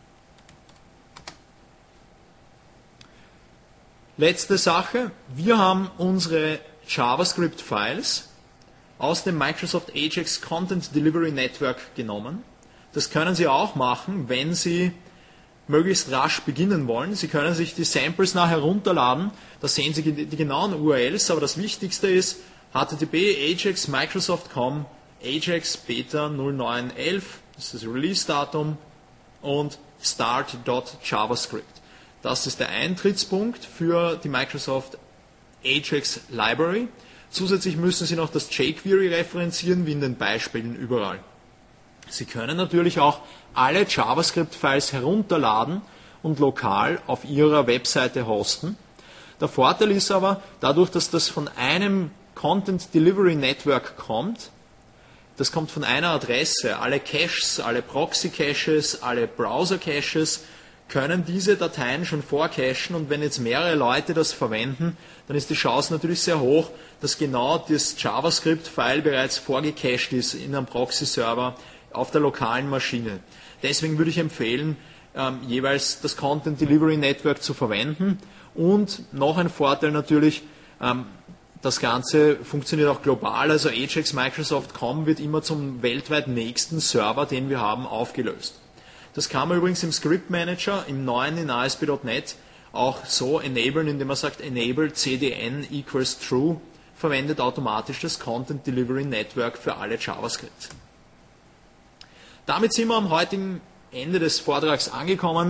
Letzte Sache, wir haben unsere JavaScript-Files aus dem Microsoft Ajax Content Delivery Network genommen. Das können Sie auch machen, wenn Sie möglichst rasch beginnen wollen. Sie können sich die Samples nachher herunterladen, da sehen Sie die genauen U R Ls, aber das Wichtigste ist h t t p ajax microsoft punkt com ajax beta null neun elf, das ist das Release-Datum, und start.javascript. Das ist der Eintrittspunkt für die Microsoft Ajax Library. Zusätzlich müssen Sie noch das jQuery referenzieren, wie in den Beispielen überall. Sie können natürlich auch alle JavaScript-Files herunterladen und lokal auf Ihrer Webseite hosten. Der Vorteil ist aber, dadurch, dass das von einem Content Delivery Network kommt, das kommt von einer Adresse, alle Caches, alle Proxy-Caches, alle Browser-Caches, können diese Dateien schon vorcachen und wenn jetzt mehrere Leute das verwenden, dann ist die Chance natürlich sehr hoch, dass genau das JavaScript-File bereits vorgecached ist in einem Proxy-Server auf der lokalen Maschine. Deswegen würde ich empfehlen, ähm, jeweils das Content Delivery Network zu verwenden und noch ein Vorteil natürlich, ähm, das Ganze funktioniert auch global, also ajax microsoft punkt com wird immer zum weltweit nächsten Server, den wir haben, aufgelöst. Das kann man übrigens im Script Manager, im neuen in A S P Punkt net auch so enablen, indem man sagt enable cdn equals true, verwendet automatisch das Content Delivery Network für alle JavaScript. Damit sind wir am heutigen Ende des Vortrags angekommen.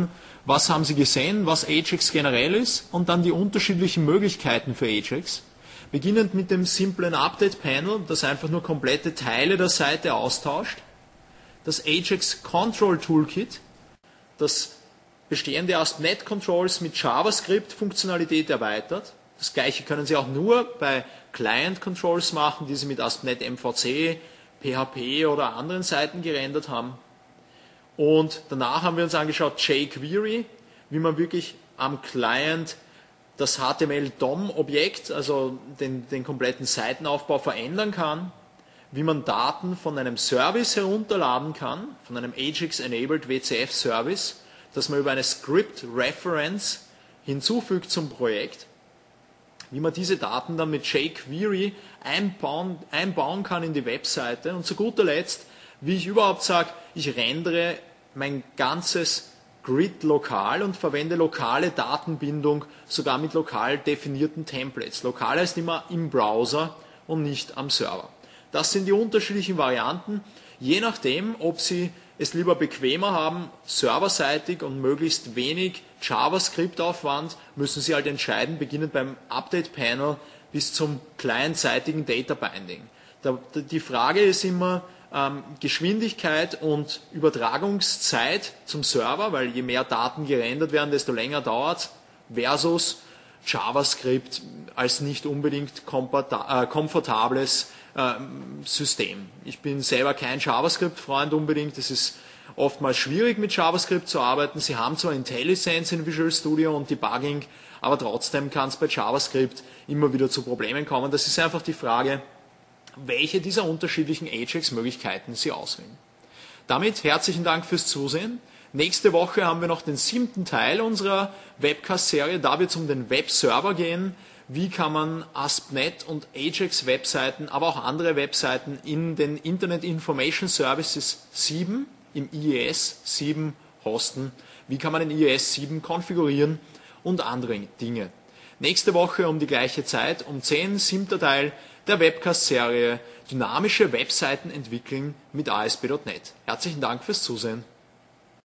Was haben Sie gesehen, was Ajax generell ist und dann die unterschiedlichen Möglichkeiten für Ajax. Beginnend mit dem simplen Update-Panel, das einfach nur komplette Teile der Seite austauscht. Das Ajax Control Toolkit, das bestehende A S P Punkt NET Controls mit JavaScript-Funktionalität erweitert. Das gleiche können Sie auch nur bei Client Controls machen, die Sie mit A S P Punkt NET M V C, P H P oder anderen Seiten gerendert haben. Und danach haben wir uns angeschaut jQuery, wie man wirklich am Client das H T M L-D O M-Objekt, also den, den kompletten Seitenaufbau verändern kann, wie man Daten von einem Service herunterladen kann, von einem Ajax-enabled W C F-Service, das man über eine Script-Reference hinzufügt zum Projekt, wie man diese Daten dann mit jQuery einbauen, einbauen kann in die Webseite und zu guter Letzt, wie ich überhaupt sage, ich rendere mein ganzes Grid lokal und verwende lokale Datenbindung, sogar mit lokal definierten Templates. Lokal heißt immer im Browser und nicht am Server. Das sind die unterschiedlichen Varianten, je nachdem, ob Sie es lieber bequemer haben, serverseitig und möglichst wenig JavaScript-Aufwand, müssen Sie halt entscheiden, beginnend beim Update-Panel bis zum clientseitigen Data-Binding. Die Frage ist immer, ähm, Geschwindigkeit und Übertragungszeit zum Server, weil je mehr Daten gerendert werden, desto länger dauert es, versus JavaScript als nicht unbedingt komfortables äh, System. Ich bin selber kein JavaScript-Freund unbedingt, es ist oftmals schwierig mit JavaScript zu arbeiten. Sie haben zwar IntelliSense in Visual Studio und Debugging, aber trotzdem kann es bei JavaScript immer wieder zu Problemen kommen. Das ist einfach die Frage, welche dieser unterschiedlichen Ajax-Möglichkeiten Sie auswählen. Damit herzlichen Dank fürs Zusehen. Nächste Woche haben wir noch den siebten Teil unserer Webcast-Serie. Da wird es um den Webserver gehen. Wie kann man A S P Punkt NET und Ajax-Webseiten, aber auch andere Webseiten in den Internet Information Services sieben, im I E S sieben hosten? Wie kann man den I E S sieben konfigurieren und andere Dinge? Nächste Woche um die gleiche Zeit, um zehn, siebter Teil der Webcast-Serie Dynamische Webseiten entwickeln mit A S P Punkt NET. Herzlichen Dank fürs Zusehen.